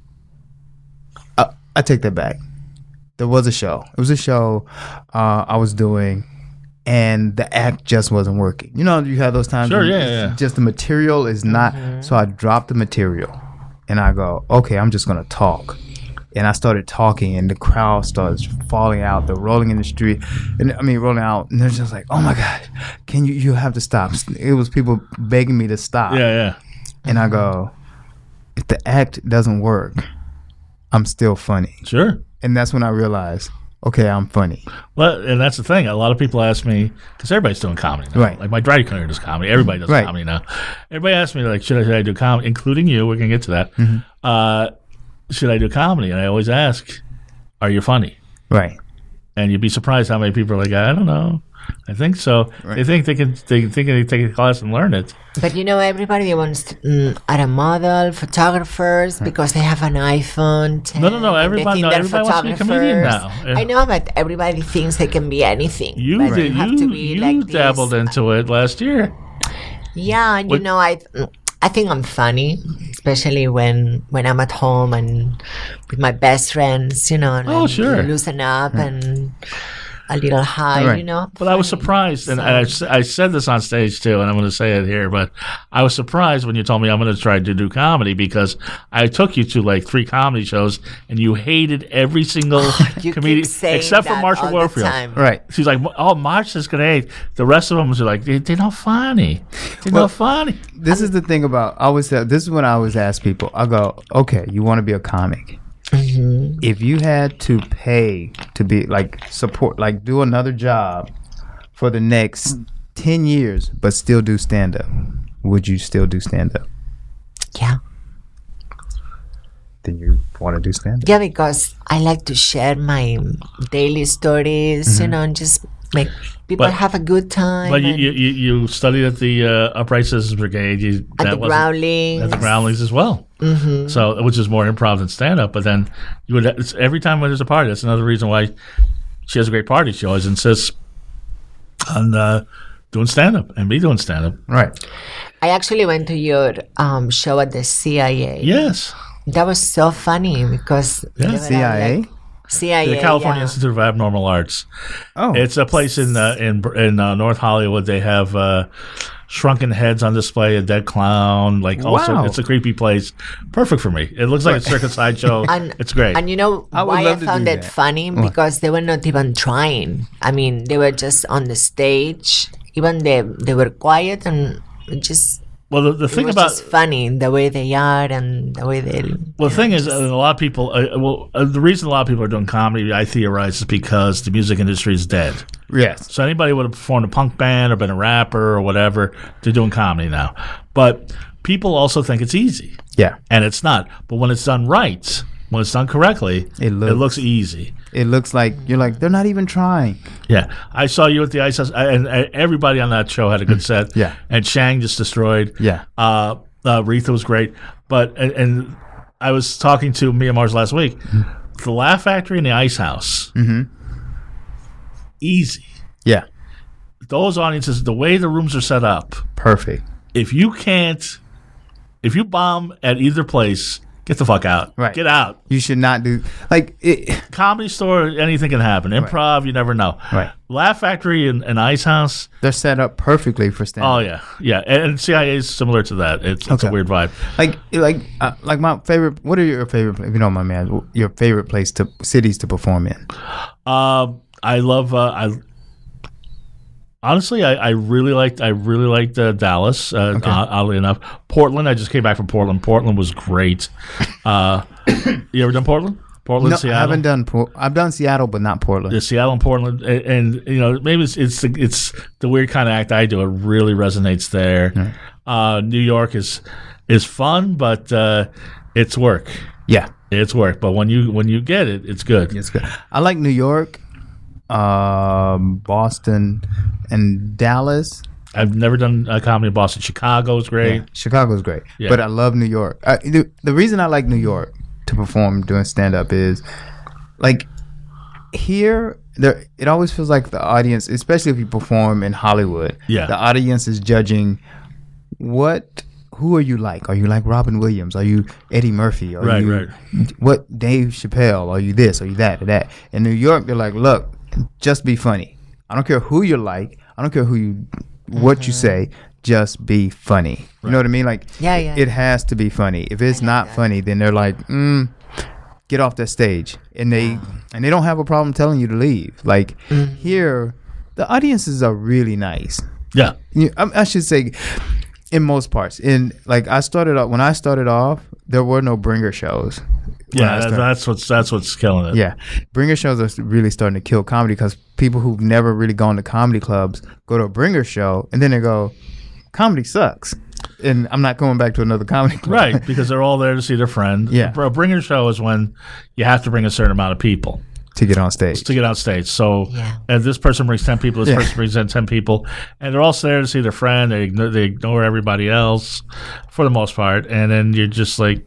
I take that back. There was a show. It was a show I was doing, and the act just wasn't working. You have those times. Sure, yeah. Just the material is not. So I dropped the material, and I go, okay, I'm just gonna talk. And I started talking, and the crowd starts falling out. They're rolling in the street, rolling out, and they're just like, "Oh my God, can you have to stop?" It was people begging me to stop. Yeah. And I go, if the act doesn't work, I'm still funny. Sure. And that's when I realized, okay, I'm funny. Well, and that's the thing. A lot of people ask me, because everybody's doing comedy now. Right. Like my dry cleaner does comedy. Everybody does comedy now. Everybody asks me, like, should I do comedy? Including you. We're going to get to that. Should I do comedy? And I always ask, are you funny? Right. And you'd be surprised how many people are like, I don't know. I think so. Right. They think they can take a class and learn it. But everybody wants a model, photographers, because they have an iPhone 10. No. Everybody wants to be a comedian now. Yeah. I know, but everybody thinks they can be anything. You dabbled into it last year. Yeah, I think I'm funny, especially when I'm at home and with my best friends, and sure. Loosen up and a little high, right. But I was surprised, and I said this on stage too, and I'm going to say it here, but I was surprised when you told me I'm going to try to do comedy, because I took you to like 3 comedy shows, and you hated every single comedian except for Marsha Warfield. Right. She's like, oh, Marsha's going to hate. The rest of them was like, they're not funny. They're not funny. This is the thing about, this is when I always ask people, I go, okay, you want to be a comic. Mm-hmm. If you had to pay to be do another job for the next 10 years but still do stand-up, would you still do stand-up? Yeah. Then you want to do stand-up? Yeah, because I like to share my daily stories, and just make people have a good time. But you studied at the Upright Citizens Brigade. At the Groundlings. At the Groundlings as well. Mm-hmm. So, which is more improv than stand-up. But then every time when there's a party, that's another reason why she has a great party. She always insists on doing stand-up and me doing stand-up. Right. I actually went to your show at the CIA. Yes. That was so funny because CIA? CIA, the California Institute of Abnormal Arts. Oh, it's a place in North Hollywood. They have shrunken heads on display, a dead clown. Also, it's a creepy place. Perfect for me. It looks like a circus sideshow. It's great. And you know why I found it funny? Because they were not even trying. I mean, they were just on the stage. Even they were quiet and just. Well, the thing about it's funny the way they are and the way they. Well, the thing is, a lot of people. The reason a lot of people are doing comedy, I theorize, is because the music industry is dead. Yes. So anybody would have performed a punk band or been a rapper or whatever, they're doing comedy now. But people also think it's easy. Yeah. And it's not. But when it's done right, when it's done correctly, it looks easy. It looks like you're like, they're not even trying. Yeah. I saw you at the Ice House, and everybody on that show had a good set. Yeah. And Shang just destroyed. Yeah. Retha was great. But, and I was talking to Mia Mars last week. Mm-hmm. The Laugh Factory and the Ice House. Mm-hmm. Easy. Yeah. Those audiences, the way the rooms are set up. Perfect. If you bomb at either place, get the fuck out. Right. Get out. You should not do Comedy Store, anything can happen. Improv, you never know. Right. Laugh Factory and Ice House, they're set up perfectly for stand-up. Oh yeah. And CIA is similar to that. It's a weird vibe. Like my favorite. What are your favorite? If you don't mind me asking, your favorite cities to perform in? I love. Honestly, I really liked Dallas. Oddly enough, Portland. I just came back from Portland. Portland was great. You ever done Portland? No, Seattle? I haven't done. I've done Seattle, but not Portland. Yeah, Seattle and Portland, and maybe it's the weird kind of act I do. It really resonates there. Right. New York is fun, but it's work. Yeah, it's work. But when you get it, it's good. It's good. I like New York, Boston, and Dallas. I've never done a comedy in Boston. Chicago's great. Yeah, Chicago's great. Yeah. But I love New York. The reason I like New York to perform doing stand-up is like here it always feels like the audience, especially if you perform in Hollywood, the audience is judging who are you like? Are you like Robin Williams? Are you Eddie Murphy? Are you what Dave Chappelle? Are you this? Are you that or that? In New York, they're like, look, just be funny. I don't care who you're like. I don't care what you say. Just be funny. You know what I mean? Like, it has to be funny. If it's not funny, then they're like, get off that stage. And they don't have a problem telling you to leave. Like, here, the audiences are really nice. Yeah. I should say, in most parts. When I started off, there were no bringer shows. Yeah, that's what's killing it. Yeah, bringer shows are really starting to kill comedy because people who've never really gone to comedy clubs go to a bringer show and then they go, comedy sucks, and I'm not going back to another comedy club. Right, because they're all there to see their friend. Yeah, a bringer show is when you have to bring a certain amount of people to get on stage. So, and this person brings 10 people, this person brings in 10 people, and they're all there to see their friend. They ignore everybody else for the most part, and then you're just like,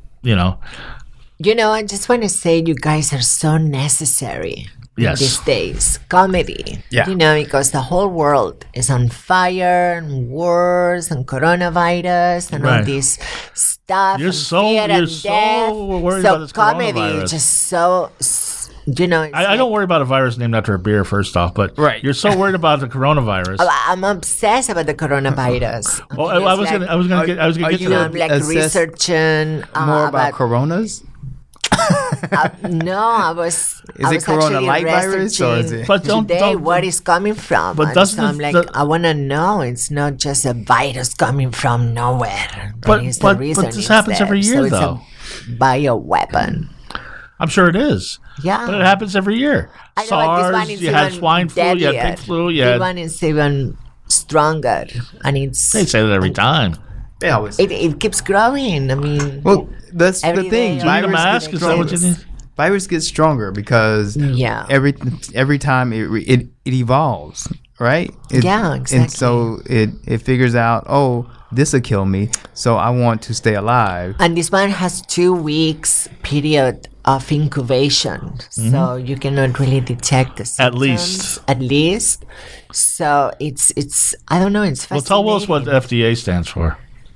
I just want to say you guys are so necessary these days. Comedy. Yeah. Because the whole world is on fire and wars and coronavirus and all this stuff. You're so worried about this coronavirus. So comedy is just so... I don't worry about a virus named after a beer, first off, but you're so worried about the coronavirus. I'm obsessed about the coronavirus. Well, I was gonna get to that. I'm like researching more about coronas. No, I was. Is it corona light virus or is it? But don't, what is coming from? But I'm I want to know. It's not just a virus coming from nowhere. But this happens every year, though. It's a bioweapon. I'm sure it is. Yeah. But it happens every year. SARS, you had swine flu, you had pig flu, you had... This one is even stronger. And they say that every time. They always it keeps growing. I mean... Well, that's the thing. Do you need a mask? Is that what you need? Virus gets stronger because every time it evolves, right? Exactly. And so it figures out, this will kill me, so I want to stay alive. And this one has 2 weeks period of incubation, so you cannot really detect the symptoms. At least. So it's I don't know. It's fascinating. Well, tell us what FDA stands for.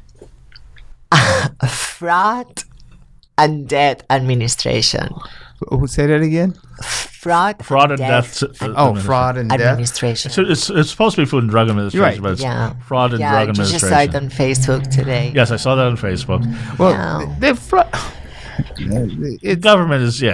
Fraud and Death Administration. Say that again. Fraud and death. Fraud and administration. Death. It's supposed to be Food and Drug Administration, but it's fraud and drug administration. You just saw it on Facebook today. Yes, I saw that on Facebook. Well, government is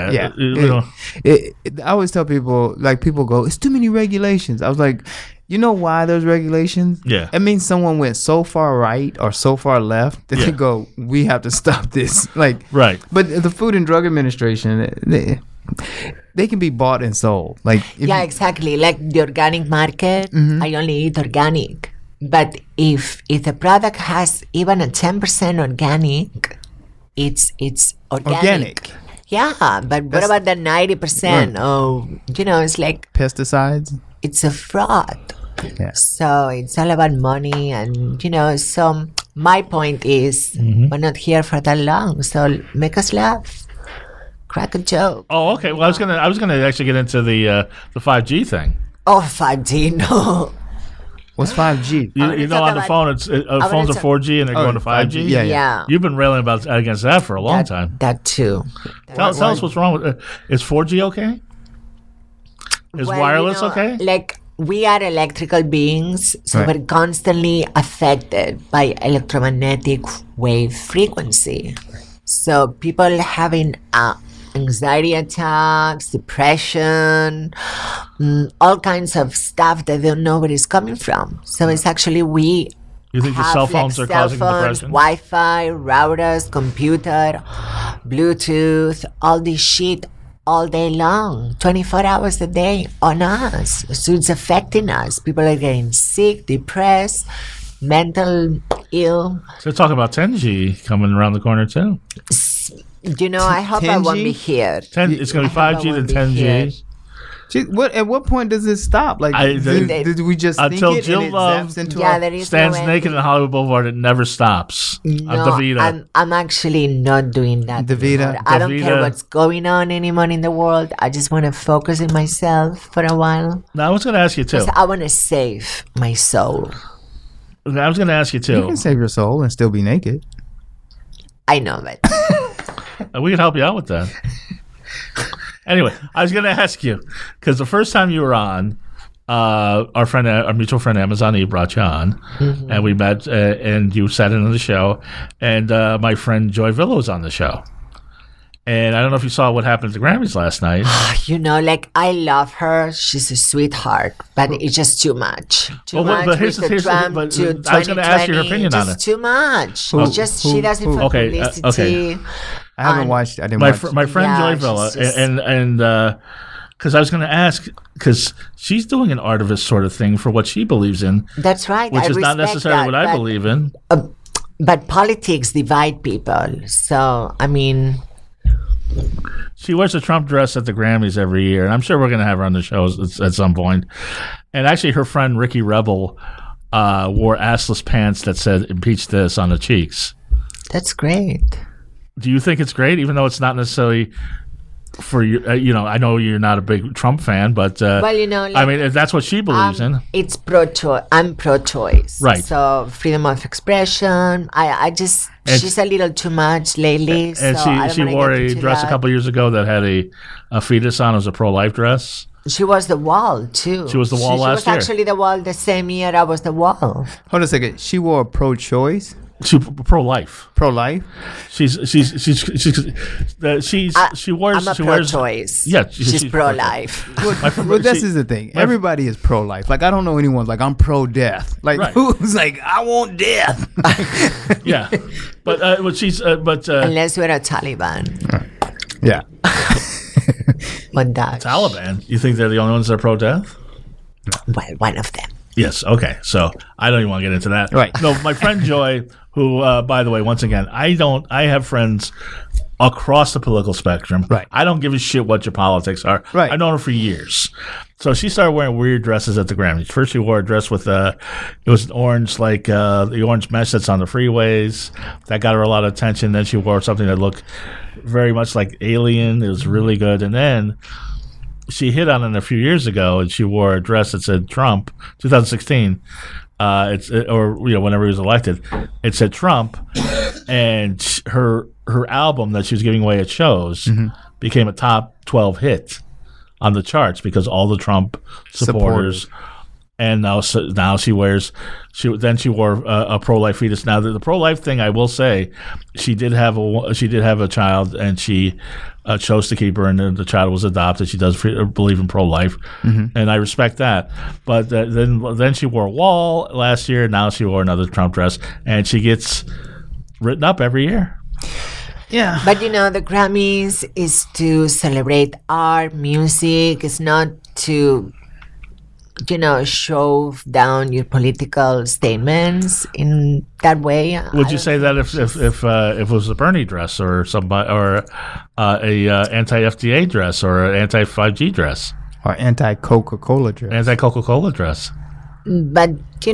I always tell people, like, people go, it's too many regulations. I was like, you know why there's regulations? Yeah. It means someone went so far right or so far left that they go, we have to stop this. Like, right. But the Food and Drug Administration, they can be bought and sold. Like, exactly. Like the organic market, I only eat organic. But if the product has even a 10% organic, it's organic. Yeah, but what about the 90%? Oh, it's like pesticides. It's a fraud. Yeah. So it's all about money, and so my point is we're not here for that long, so make us laugh, crack a joke. Oh, okay. Well, I was gonna actually get into the 5G thing. Oh, 5G, no. What's 5G? You know, on the phone, phones are 4G and they're going to 5G. Yeah. You've been railing against that for a long time. That too. Tell us what's wrong with is 4G okay? Is wireless okay? Like, we are electrical beings, so we're constantly affected by electromagnetic wave frequency. So people having anxiety attacks, depression, all kinds of stuff that they don't know where it's coming from. So it's actually You think the cell phones are causing depression? Wi-Fi, routers, computer, Bluetooth, all this shit all day long, 24 hours a day on us. So it's affecting us. People are getting sick, depressed, mental ill. So talking about 10G coming around the corner too. I hope 10G? I won't be here. It's going to be 5G to 10G. At what point does it stop? Like, did we just until think it Jill and it Love zaps into stands naked in Hollywood Boulevard? It never stops. No, I'm actually not doing that. Davida. I don't care what's going on anymore in the world. I just want to focus on myself for a while. Now, I was going to ask you too. I want to save my soul. I was going to ask you too. You can save your soul and still be naked. I know that. We can help you out with that. Anyway, I was going to ask you, because the first time you were on, our mutual friend Amazon Eve brought you on, and we met, and you sat in on the show, and my friend Joy Villa was on the show. And I don't know if you saw what happened at the Grammys last night. I love her. She's a sweetheart, but it's just too much. I was going to ask your opinion on it. Too much. She does it for publicity. Okay. I haven't watched. I didn't watch. My friend Joy Villa, and because I was going to ask, because she's doing an artivist sort of thing for what she believes in. That's right. Which is not necessarily what I believe in. But politics divide people. So, I mean, she wears a Trump dress at the Grammys every year, and I'm sure we're going to have her on the show at some point. And actually, her friend Ricky Rebel wore assless pants that said "Impeach this" on the cheeks. That's great. Do you think it's great, even though it's not necessarily for you? I know you're not a big Trump fan, but I mean, if that's what she believes in. It's pro-choice. I'm pro-choice, right? So freedom of expression. She's a little too much lately. And she wore a dress a couple years ago that had a fetus on. It was a pro-life dress. She was the wall too. She was the wall last year. She was actually the wall the same year I was the wall. Hold on a second. She wore a pro-choice. She pro-life. Pro-life. She wears. I'm a pro-choice. Yeah, she's pro-life. Well, this is the thing. Everybody is pro-life. Like, I don't know anyone like I'm pro-death. Like, who's like I want death? Yeah, but she's unless we're a Taliban. Yeah. Taliban. You think they're the only ones that are pro-death? Well, one of them. Yes. Okay. So I don't even want to get into that. Right. No, my friend Joy, who, by the way, once again, I have friends across the political spectrum. Right. I don't give a shit what your politics are. Right. I've known her for years. So she started wearing weird dresses at the Grammys. First, she wore a dress with it was an orange, like the orange mesh that's on the freeways. That got her a lot of attention. Then she wore something that looked very much like Alien. It was really good. And then she hit on it a few years ago, and she wore a dress that said Trump, 2016. Whenever he was elected, it said Trump, and her album that she was giving away at shows became a top 12 hit on the charts because all the Trump supporters. And now she wears. She wore a pro-life fetus. Now the pro-life thing, I will say, she did have a child, and she chose to keep her, and the child was adopted. She does believe in pro-life, and I respect that. But then she wore a wall last year. Now she wore another Trump dress, and she gets written up every year. Yeah. But the Grammys is to celebrate art, music. It's not to, shove down your political statements in that way. Would you say that if it was a Bernie dress or somebody or a anti-FDA dress or an anti-5G dress or anti-Coca-Cola dress? Anti-Coca-Cola dress. But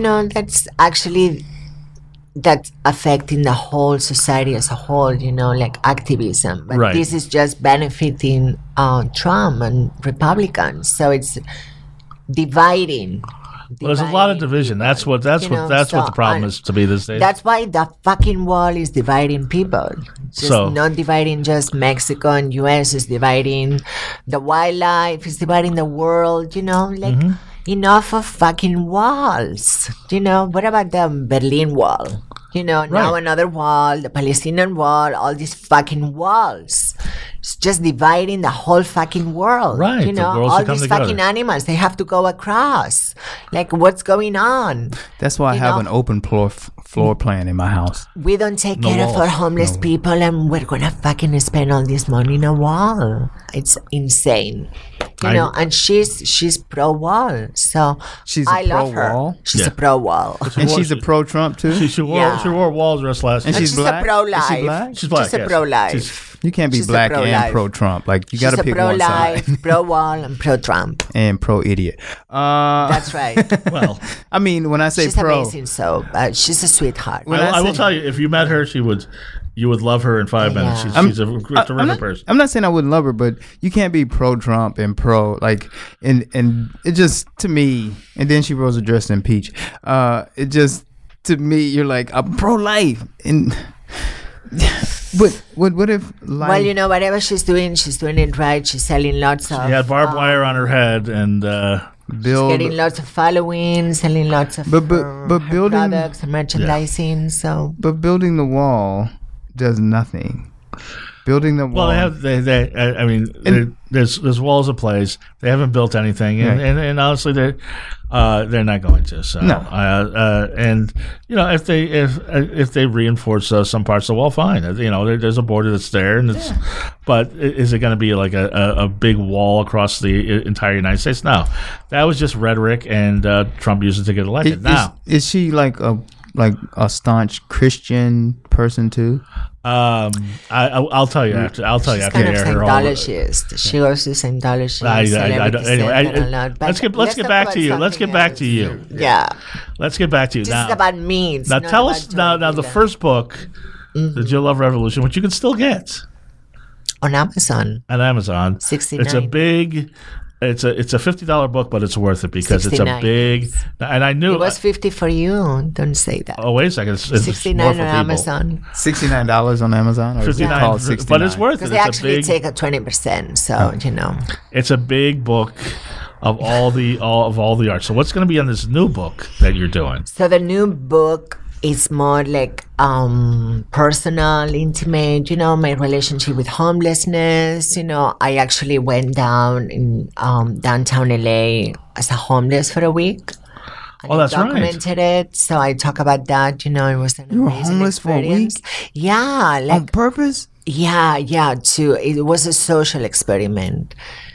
that's affecting the whole society as a whole, like activism. But this is just benefiting Trump and Republicans. So it's dividing. Well, there's a lot of division. That's what the problem is to be this day. That's why the fucking wall is dividing people. Not dividing just Mexico and US, is dividing the wildlife, is dividing the world, Enough of fucking walls. What about the Berlin Wall? Now another wall, the Palestinian wall, all these fucking walls. It's just dividing the whole fucking world. Right. All these fucking animals, they have to go across. Like, what's going on? That's why I have an open floor plan in my house. We don't take care of our homeless people, and we're going to fucking spend all this money in a wall. It's insane. And she's pro-wall. So I love her. She's a pro-wall. And she's a pro-Trump, too? She wore a wall dress last year. And she's black? A pro-life. Is she black? She's black, She's a pro-life. You can't be black and pro-Trump. Like, you got to pick one side. She's a pro-life, pro-wall, and pro-Trump. And pro-idiot. That's right. Well, I mean, when I say she's pro... amazing, so she's a sweetheart. I will tell you, if you met her, you would love her in 5 minutes. She's a terrific person. I'm not saying I wouldn't love her, but you can't be pro-Trump and and it just, to me, and then she rose a dress in peach. It just, to me, you're like, I'm pro-life. And... What if life... Well, whatever she's doing it right. She's selling lots of... She had barbed wire on her head and... she's getting lots of following, selling lots of but building products and merchandising. So, but building the wall does nothing. Building the wall. Well, there's walls in place. They haven't built anything, and honestly, they're not going to. So, no. And if they reinforce some parts of the wall, fine. There's a border that's there, and it's. But is it going to be like a big wall across the entire United States? No, that was just rhetoric, and Trump used it to get elected. Is she like a staunch Christian person too? I'll tell you after. I'll tell you after. She's kind of Scientologist. She goes to Scientology. Anyway, let's get back to you. Let's get back to you. Yeah. Let's get back to you. This is about me. Now tell us now the first book, The Jill Love Revolution, which you can still get on Amazon. On Amazon, $69. It's a big. It's a $50 book, but it's worth it because 69. It's a big. And I knew it was $50 for you. Don't say that. Oh, wait a second! It's $69 on Amazon. $69 on Amazon, or $59, but it's worth it. Because they actually take a 20%. So it's a big book of all the art. So what's going to be on this new book that you're doing? So the new book is more like personal, intimate, my relationship with homelessness. I actually went down in downtown LA as a homeless for a week. Oh, that's right. Documented it, so I talk about that. It was an you were amazing homeless experience. For a week? Yeah, on purpose. Yeah. It was a social experiment.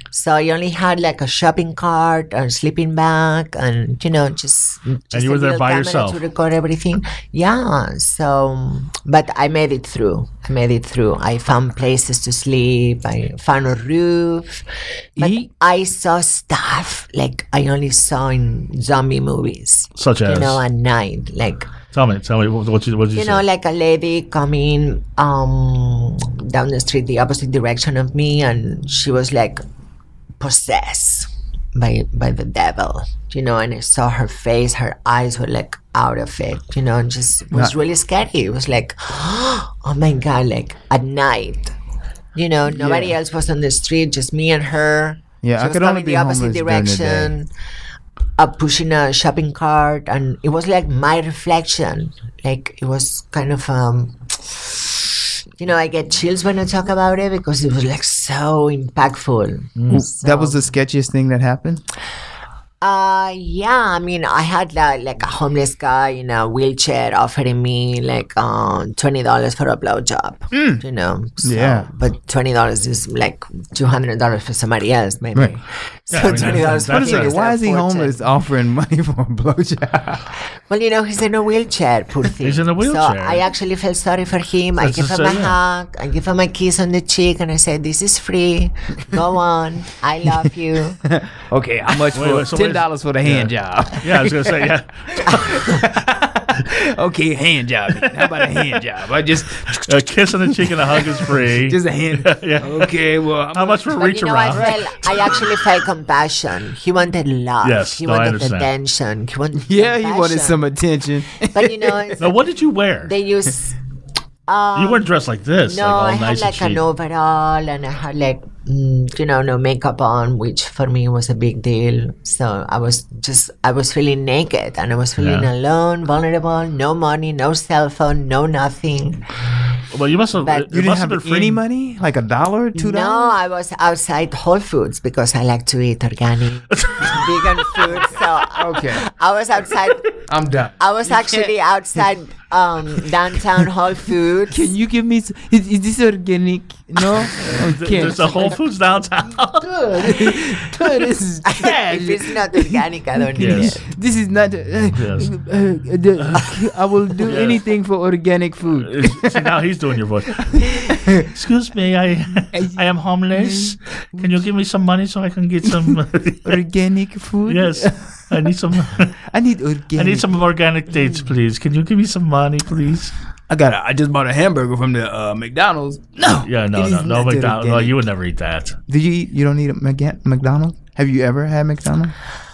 So I only had like a shopping cart and sleeping bag and, just and you were there by yourself to record everything. Yeah. So, but I made it through. I found places to sleep. I found a roof. But I saw stuff like I only saw in zombie movies. Such as? At night. Like, Tell me, what did you say? Like a lady coming down the street the opposite direction of me, and she was like possessed by the devil, and I saw her face, her eyes were like out of it, and just was really scary. It was like, oh my God, like at night, nobody else was on the street, just me and her. Yeah, I could only be the opposite direction. Pushing a shopping cart, and it was like my reflection. Like it was kind of, I get chills when I talk about it because it was like so impactful. So, that was the sketchiest thing that happened? Yeah, I mean, I had like a homeless guy in a wheelchair offering me like $20 for a blowjob, So, yeah. But $20 is like $200 for somebody else, maybe. Right. So $20 for him. Why is he homeless offering money for a blowjob? Well, he's in a wheelchair, poor thing. He's in a wheelchair. So I actually felt sorry for him. I give him a hug. I give him a kiss on the cheek, and I said, "This is free. Go on. I love you." Okay, how much for $10 for the hand job? Yeah, I was gonna say Okay, hand job. How about a hand job? I just a kiss on the cheek and a hug is free. Just a hand. Yeah. Okay, well, how much for reach around? I actually felt compassion. He wanted love. Yes, he wanted attention. He wanted he wanted some attention. But now, what did you wear? They use. You weren't dressed like this. No, like all I nice had like an overall, and I had like no makeup on, which for me was a big deal. So I was feeling naked, and I was feeling alone, vulnerable, no money, no cell phone, no nothing. Well, you must have. You didn't have any money, like $1, $2. No, I was outside Whole Foods because I like to eat organic, vegan food. So okay, I was outside. I'm done. I was actually outside downtown Whole Foods. Can you give me? Is this organic? No, okay. There's a Whole Foods downtown. Good. This is trash. If it's not organic, I don't need it. This is not. I will do anything for organic food. See, now he's doing your voice. Excuse me, I am homeless. Can you give me some money so I can get some organic food? Yes, I need some. I need organic. I need some organic dates, please. Can you give me some money, please? I just bought a hamburger from the McDonald's. No. Yeah, no McDonald's. Well, you would never eat that. Did you eat? You don't eat McDonald's? Have you ever had McDonald's?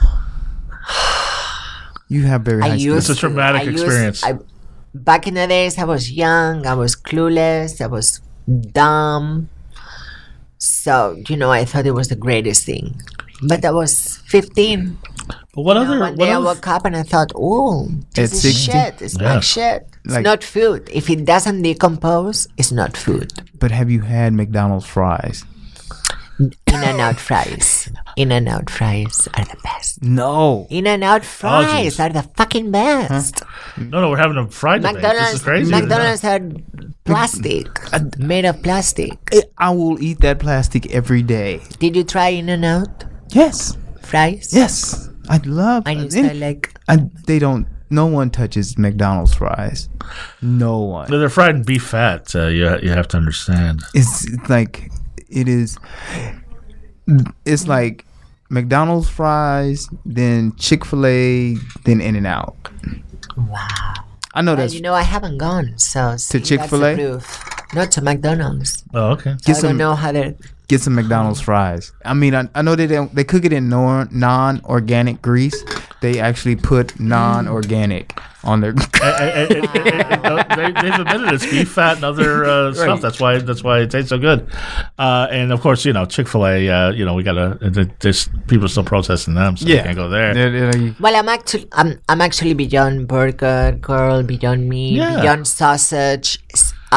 You have very high standards. It's a traumatic experience. Back in the days, I was young. I was clueless. I was dumb. So, I thought it was the greatest thing. But I was 15. But one day I woke up and I thought, oh, this is shit. It's like shit. It's not food. If it doesn't decompose, it's not food. But have you had McDonald's fries? In-N-Out fries. In-N-Out fries are the best. No. In-N-Out fries are the fucking best. Huh? No, we're having a fry debate. This is crazy. McDonald's had plastic, made of plastic. I will eat that plastic every day. Did you try In-N-Out? Yes. Fries? Yes. I love it. No one touches McDonald's fries. No one. They're fried in beef fat. You have to understand. It's like it is. It's like McDonald's fries, then Chick-fil-A, then In-N-Out. Wow. I know that's. I haven't gone to Chick-fil-A. Not to McDonald's. Oh, okay. I don't know how to. Get some McDonald's fries. I mean, I know they cook it in non-organic grease. They actually put non-organic on their. They've admitted it's beef fat and other stuff. That's why it tastes so good. And of course, Chick-fil-A. We gotta. There's people still protesting them, so you can't go there. Well, I'm actually beyond burger, girl, beyond meat, beyond sausage.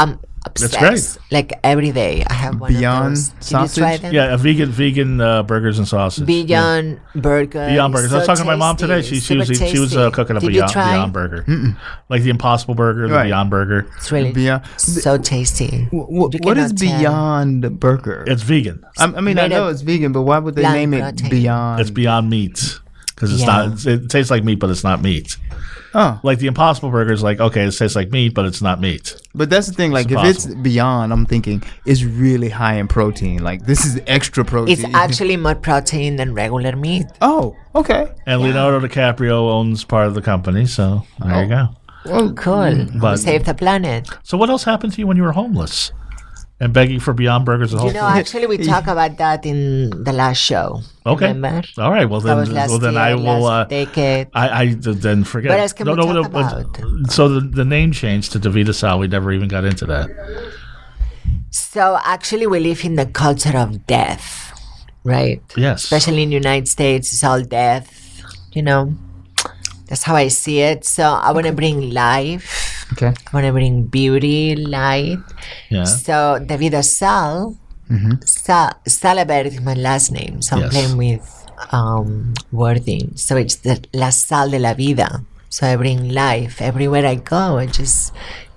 obsessed. Like every day, I have one Beyond of those. sausage? Did you try them? Yeah, a vegan burgers and sausage. Beyond burger. Beyond burgers. I was talking to my mom today. She was cooking a Beyond burger, like the Impossible Burger, the Beyond Burger. It's really so tasty. What is Beyond Burger? It's vegan. I mean, I know it's vegan, but why would they name it Beyond? It's Beyond Meat because it's not. It tastes like meat, but it's not meat. Oh, like the Impossible Burger is like, okay, it tastes like meat, but it's not meat. But that's the thing. Like, if it's Beyond, I'm thinking it's really high in protein. Like, this is extra protein. It's actually more protein than regular meat. Oh, okay. And Leonardo DiCaprio owns part of the company, so there you go. Well, cool. But, save the planet. So what else happened to you when you were homeless and begging for Beyond Burgers and Whole Foods? Actually, we talked about that in the last show. Okay. Remember? All right. Well, then I will decade. I then forget. What else can we talk about? So the name changed to Davida Sal. We never even got into that. So actually, we live in the culture of death, right? Yes. Especially in the United States, it's all death. That's how I see it. So I want to bring life. Okay. I want to bring beauty, light. Yeah. So Davida Sal, Salabert is my last name. So I'm playing with wording. So it's the La Sal de la Vida. So I bring life everywhere I go. I just,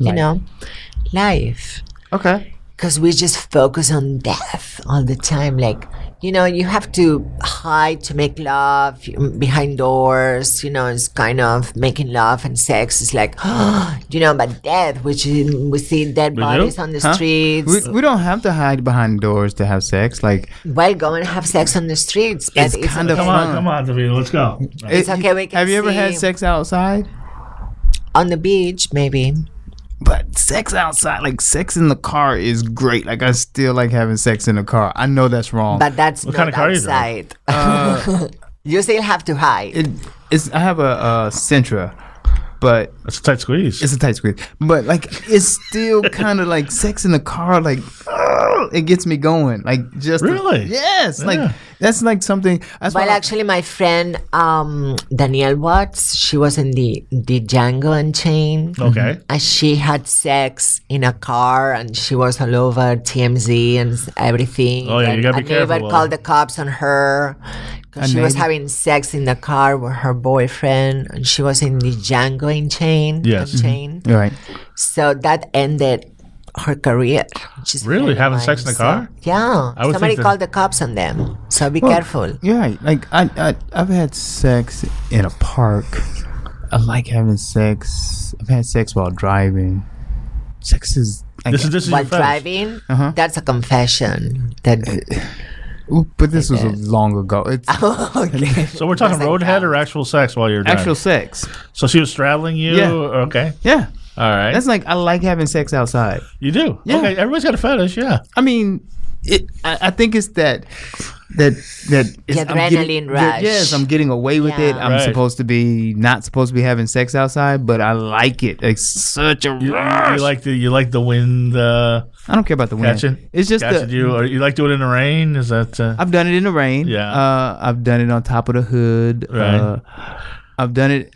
life. Okay. Because we just focus on death all the time. Like, you have to hide to make love behind doors. It's kind of making love and sex is like, but death, which we see dead bodies on the streets. We don't have to hide behind doors to have sex. Like, well, go and have sex on the streets. It's kind of fun. Come on, Davida, let's go. It's okay. We can have you ever had sex outside? On the beach, maybe. But sex outside, like sex in the car is great. Like, I still like having sex in the car. I know that's wrong. But that's what not kind of car outside. You still have to hide. I have a Sentra, but it's a tight squeeze. It's a tight squeeze. But like, it's still kind of like sex in the car. Like, it gets me going. Like, just really, yes. Yeah. Like, that's like something. Actually, my friend Danielle Watts, she was in the Django Unchained. Okay. And she had sex in a car, and she was all over TMZ and everything. Oh yeah, you gotta be careful. A neighbor called the cops on her because she was having sex in the car with her boyfriend, and she was in the Django Unchained. Yes. Unchained. Right. So that ended her career. Really? Having sex in the car? Yeah. Somebody called the cops on them. So be careful. Yeah. Like, I've had sex in a park. I like having sex. I've had sex while driving. Sex is... This is while driving? That's a confession. But this was long ago. Okay. So we're talking roadhead or actual sex while you're driving? Actual sex. So she was straddling you? Yeah. Okay. Yeah. All right. That's like, I like having sex outside. You do? Yeah. Okay. Everybody's got a fetish, yeah. I mean, I think it's that adrenaline rush. Yes, I'm getting away with it. I'm not supposed to be having sex outside, but I like it. It's such a rush. You like the wind. I don't care about the wind. Catching. It's just you like doing it in the rain. Is that? I've done it in the rain. Yeah. I've done it on top of the hood. Right. I've done it.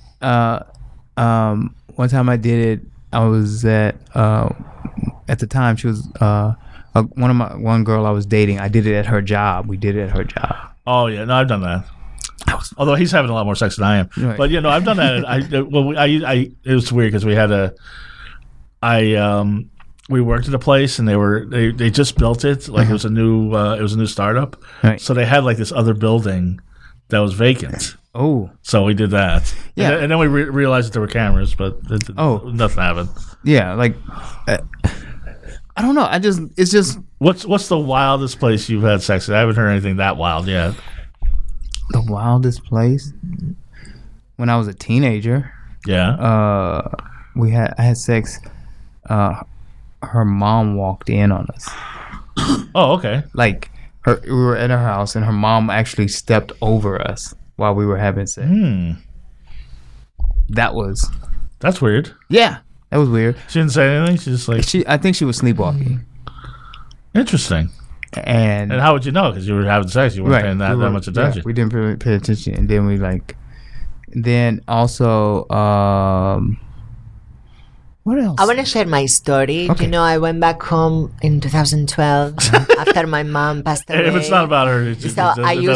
One time I did it. I was at the time she was one girl I was dating. I did it at her job. We did it at her job. Oh yeah, no, I've done that. Although he's having a lot more sex than I am, right. But I've done that. It was weird because we worked at a place and they just built it like it was a new startup. Right. So they had like this other building that was vacant. Oh, so we did that. Yeah, and then we realized that there were cameras, but nothing happened. Yeah, like I don't know. It's just what's the wildest place you've had sex in? I haven't heard anything that wild yet. The wildest place? When I was a teenager. Yeah. I had sex. Her mom walked in on us. Oh, okay. Like we were at her house, and her mom actually stepped over us while we were having sex. That's weird. Yeah, that was weird. She didn't say anything. She just like I think she was sleepwalking. Interesting. And how would you know? Because you were having sex, you weren't paying that much attention. Yeah, we didn't really pay attention, and then What else? I want to share my story. Okay. You know, I went back home in 2012 after my mom passed away. If it's not about her, it's just,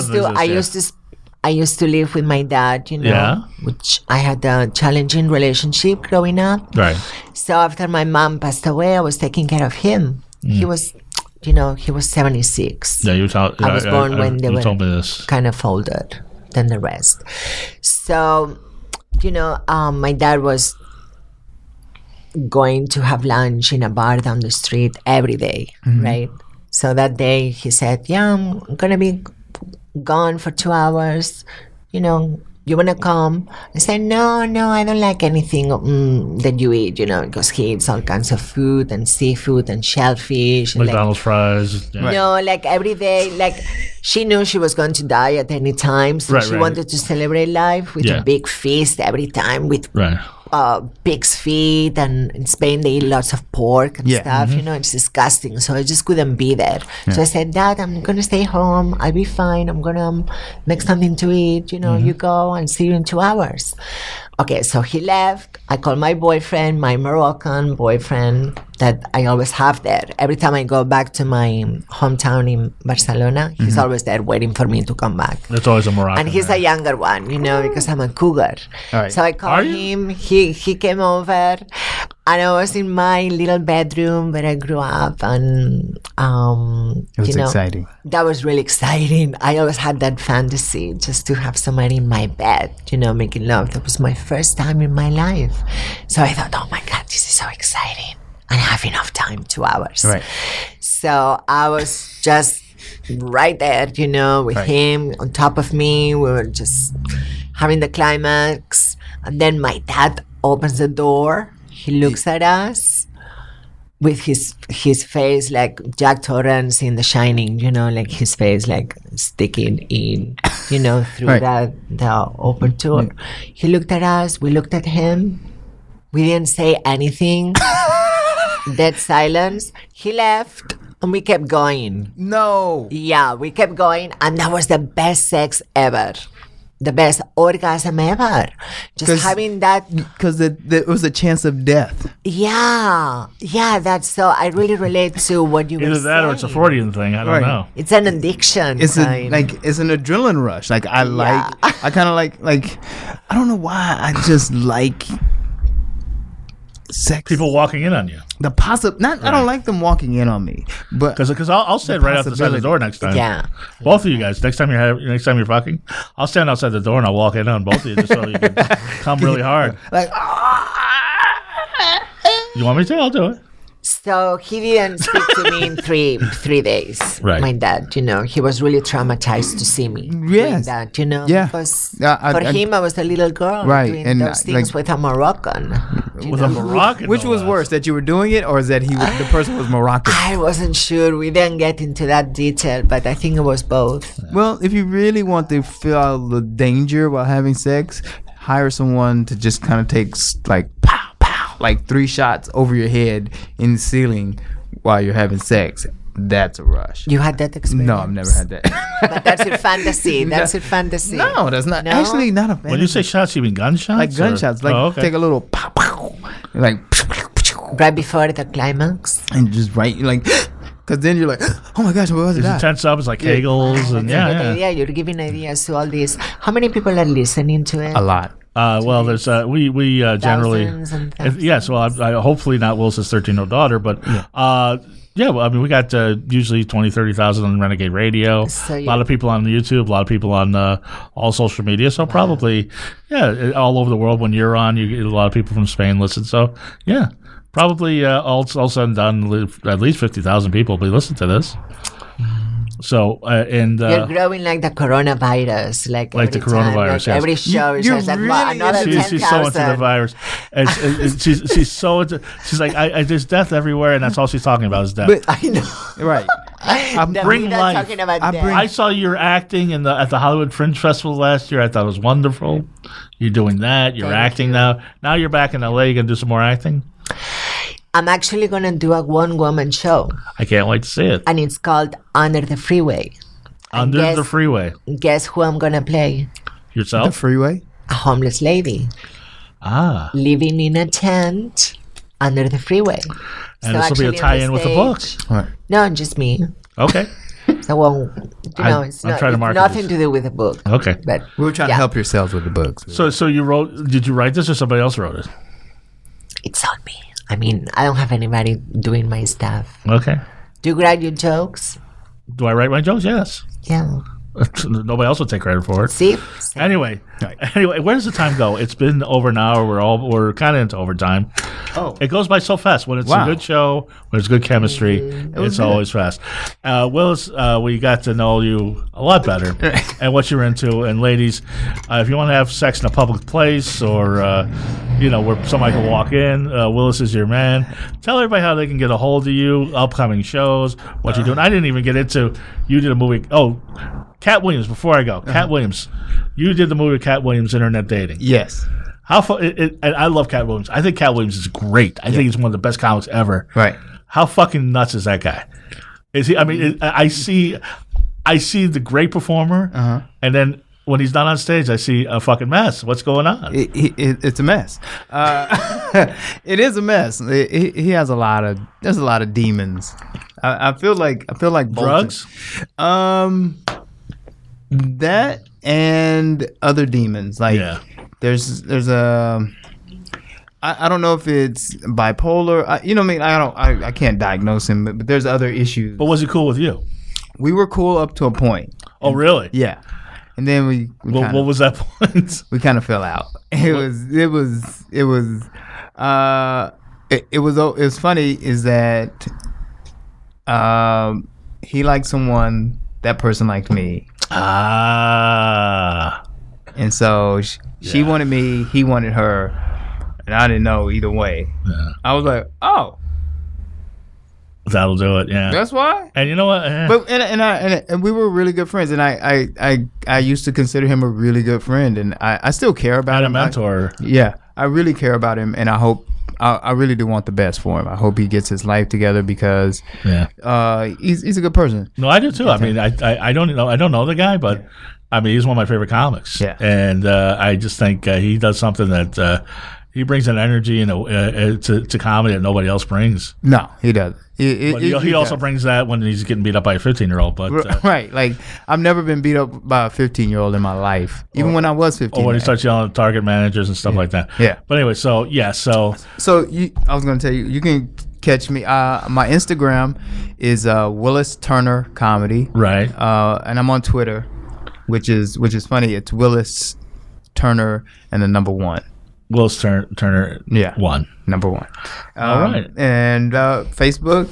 I used to live with my dad, you know, which I had a challenging relationship growing up. Right. So after my mom passed away, I was taking care of him. He was, you know, he was 76. Yeah, I was born when they were kind of older than the rest. So, you know, my dad was going to have lunch in a bar down the street every day, right? So that day he said, yeah, I'm going to be gone for 2 hours, you know, you want to come? I said, no, I don't like anything that you eat, you know, because he eats all kinds of food and seafood and shellfish. McDonald's fries. Yeah. No, like every day, like she knew she was going to die at any time. So she wanted to celebrate life with a big feast every time with pig's feet. And in Spain, they eat lots of pork and stuff. You know, it's disgusting. So I just couldn't be there. So I said, Dad, I'm going to stay home. I'll be fine. I'm going to make something to eat. You know, you go. I'll see you in 2 hours. Okay, so he left. I called my boyfriend, my Moroccan boyfriend that I always have there. Every time I go back to my hometown in Barcelona, he's always there waiting for me to come back. That's always a Moroccan. And he's a younger one, you know, because I'm a cougar. Right. So I called him. He came over, and I was in my little bedroom where I grew up, and it was exciting. That was really exciting. I always had that fantasy just to have somebody in my bed, you know, making love. That was my first time in my life. So I thought, oh my God, this is so exciting. I have enough time, 2 hours. Right. So I was just right there, you know, with him on top of me. We were just having the climax. And then my dad opens the door. He looks at us with his face like Jack Torrance in The Shining, you know, like his face like sticking in, you know, through the open door. He looked at us. We looked at him. We didn't say anything. Dead silence. He left and we kept going. No. Yeah, we kept going, and that was the best sex ever. The best orgasm ever. Just having that. Because it was a chance of death. Yeah, that's so. I really relate to what you were saying. Either that or it's a Freudian thing. I don't know. It's an addiction. It's it's an adrenaline rush. Like I kind of like I don't know why I just like sex. People walking in on you. I don't like them walking in on me, but because I'll stand right outside the door next time. Yeah, both of you guys. Next time you're fucking, I'll stand outside the door and I'll walk in on both of you just so you can come really hard. Like, you want me to? I'll do it. So he didn't speak to me in three days. Right. My dad, you know, he was really traumatized to see me doing that, you know. Yeah. Because for him, I was a little girl doing those things with a Moroccan. With a Moroccan? Which was worse, that you were doing it or that the person was Moroccan? I wasn't sure. We didn't get into that detail, but I think it was both. Well, if you really want to feel the danger while having sex, hire someone to just kind of take like like 3 shots over your head in the ceiling while you're having sex. That's a rush. You had that experience? No, I've never had that. But that's your fantasy. That's your fantasy. No, that's not. No? Actually, not a fantasy. When you say shots, you mean gunshots? Like gunshots. Like take a little pow, pow. Like right before the climax. And just like... Because then you're like, oh my gosh, what was that? Tense up, it's like Kegels. And yeah, you're giving ideas to all this. How many people are listening to it? A lot. Well, there's we generally so I hopefully not Wilson's 13-year-old daughter, but well, I mean we got usually 20,000-30,000 on Renegade Radio. So, a lot of people on YouTube, a lot of people on all social media. So probably all over the world. When you're on, you get a lot of people from Spain listen. So probably all said and done, at least 50,000 people will be listening to this. So you're growing like the coronavirus, like the coronavirus. Like every show is like another 10,000. She's so into the virus. She's so into. She's like, there's death everywhere, and that's all she's talking about is death. But I know, right? Bring life. Talking about death. I saw your acting at the Hollywood Fringe Festival last year. I thought it was wonderful. You're doing that. You're acting now. Now you're back in LA. You gonna do some more acting? I'm actually going to do a one-woman show. I can't wait to see it. And it's called Under the Freeway. Under the Freeway. Guess who I'm going to play? Yourself? The freeway? A homeless lady. Ah. Living in a tent Under the Freeway. And this will be a tie-in with the book. Right. No, just me. Okay. So, well, it's nothing to do with the book. Okay. But we were trying to help yourselves with the books. So you wrote? Did you write this, or somebody else wrote it? It's on me. I mean, I don't have anybody doing my stuff. Okay. Do you write your jokes? Do I write my jokes? Yes. Yeah. Nobody else will take credit for it. See? Anyway, where does the time go? It's been over an hour. We're kind of into overtime. Oh, it goes by so fast. When it's a good show, when it's good chemistry, it's always fast. Willis, we got to know you a lot better and what you're into. And ladies, if you want to have sex in a public place or where somebody can walk in, Willis is your man. Tell everybody how they can get a hold of you, upcoming shows, what you're doing. I didn't even get into. You did a movie. Oh. Cat Williams, before I go. Cat Williams. You did the movie Cat Williams, Internet Dating. Yes. How and I love Cat Williams. I think Cat Williams is great. I think he's one of the best comics ever. Right. How fucking nuts is that guy? Is he? I mean, I see the great performer, and then when he's not on stage, I see a fucking mess. What's going on? It's a mess. It is a mess. He has there's a lot of demons. I feel like drugs. That and other demons. Like there's a. I don't know if it's bipolar. I can't diagnose him, but there's other issues. But was he cool with you? We were cool up to a point. Oh, really? Yeah. And then we what was that point? We kind of fell out. It was funny is that he liked someone, that person liked me. And so she wanted me, he wanted her, and I didn't know either way. Yeah. I was like, oh, that'll do it. Yeah, that's why. And you know what? But and we were really good friends, and I used to consider him a really good friend, and I still care about him. A mentor. I really care about him, and I hope. I really do want the best for him. I hope he gets his life together because he's a good person. No, I do too. I mean, I don't know the guy, but I mean, he's one of my favorite comics. Yeah, and I just think he does something that he brings an energy to comedy that nobody else brings. No, he doesn't. He also brings that when he's getting beat up by a 15-year-old. But right, like I've never been beat up by a 15-year-old in my life, even when I was 15. Or when he starts yelling at target managers and stuff like that. Yeah. But anyway, so I was going to tell you, you can catch me. My Instagram is Willis Turner Comedy. Right. And I'm on Twitter, which is funny. It's Willis Turner and the number 1. Willis Turner, number 1. All right. And Facebook,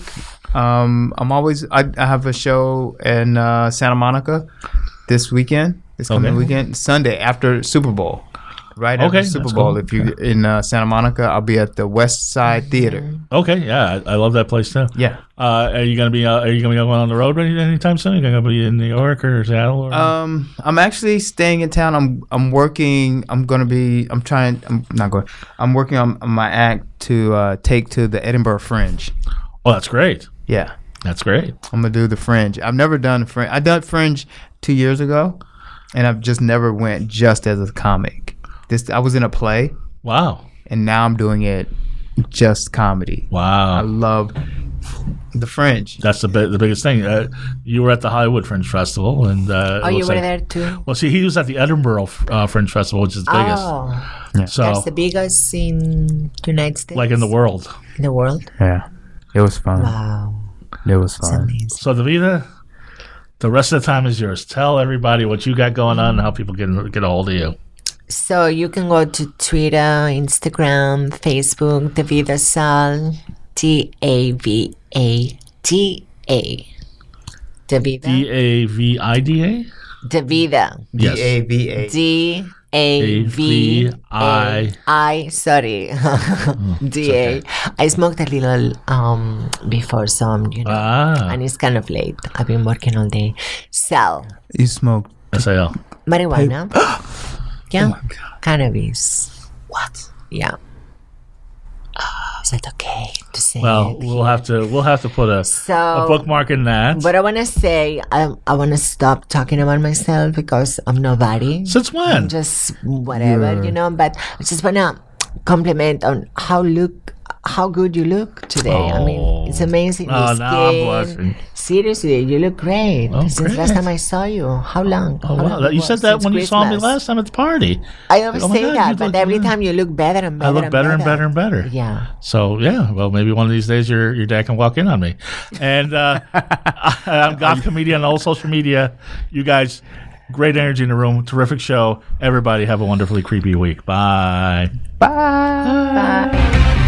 I have a show in Santa Monica this weekend, this coming weekend, Sunday after Super Bowl. Right after Super Bowl. Cool. If you're in Santa Monica, I'll be at the West Side Theater. Okay, yeah, I love that place too. Yeah. Are you gonna be going on the road anytime soon? Are you gonna be in New York or Seattle? Or? I'm actually staying in town. I'm working. I'm working on my act to take to the Edinburgh Fringe. Oh, that's great. Yeah, that's great. I'm gonna do the Fringe. I've never done Fringe. I done Fringe 2 years ago, and I've just never went just as a comic. I was in a play. Wow. And now I'm doing it just comedy. Wow. I love the Fringe. That's the biggest thing. You were at the Hollywood Fringe Festival. And you were there too? Well, see, he was at the Edinburgh Fringe Festival, which is the biggest. Oh. Yeah. So, that's the biggest in the United States? Like in the world. In the world? Yeah. It was fun. Wow. It was fun. So, Davida, the rest of the time is yours. Tell everybody what you got going on and how people get a hold of you. So you can go to Twitter, Instagram, Facebook, Davida Sal, Davata. Davida. Davida? Davida. Yes. Davai. Sorry. Da. I smoked a little before some, and it's kind of late. I've been working all day. Sal. You smoked? SAL. Marijuana. Yeah, oh cannabis. What? Yeah. Is that okay to say? Well, we'll have to put a bookmark in that. But I want to say I want to stop talking about myself because I'm nobody. Since when? I'm just whatever, But I just want to compliment on how how good you look today. I mean, it's amazing. Your skin. I'm blushing. Seriously, you look great. Since last time I saw you. How long? Oh, wow. You said that when you saw me last time at the party. I always say that, but every time you look better and better. I look better and better and better. Yeah. So, well, maybe one of these days your dad can walk in on me. And I'm Goth Comedian on all social media. You guys, great energy in the room. Terrific show. Everybody have a wonderfully creepy week. Bye. Bye. Bye.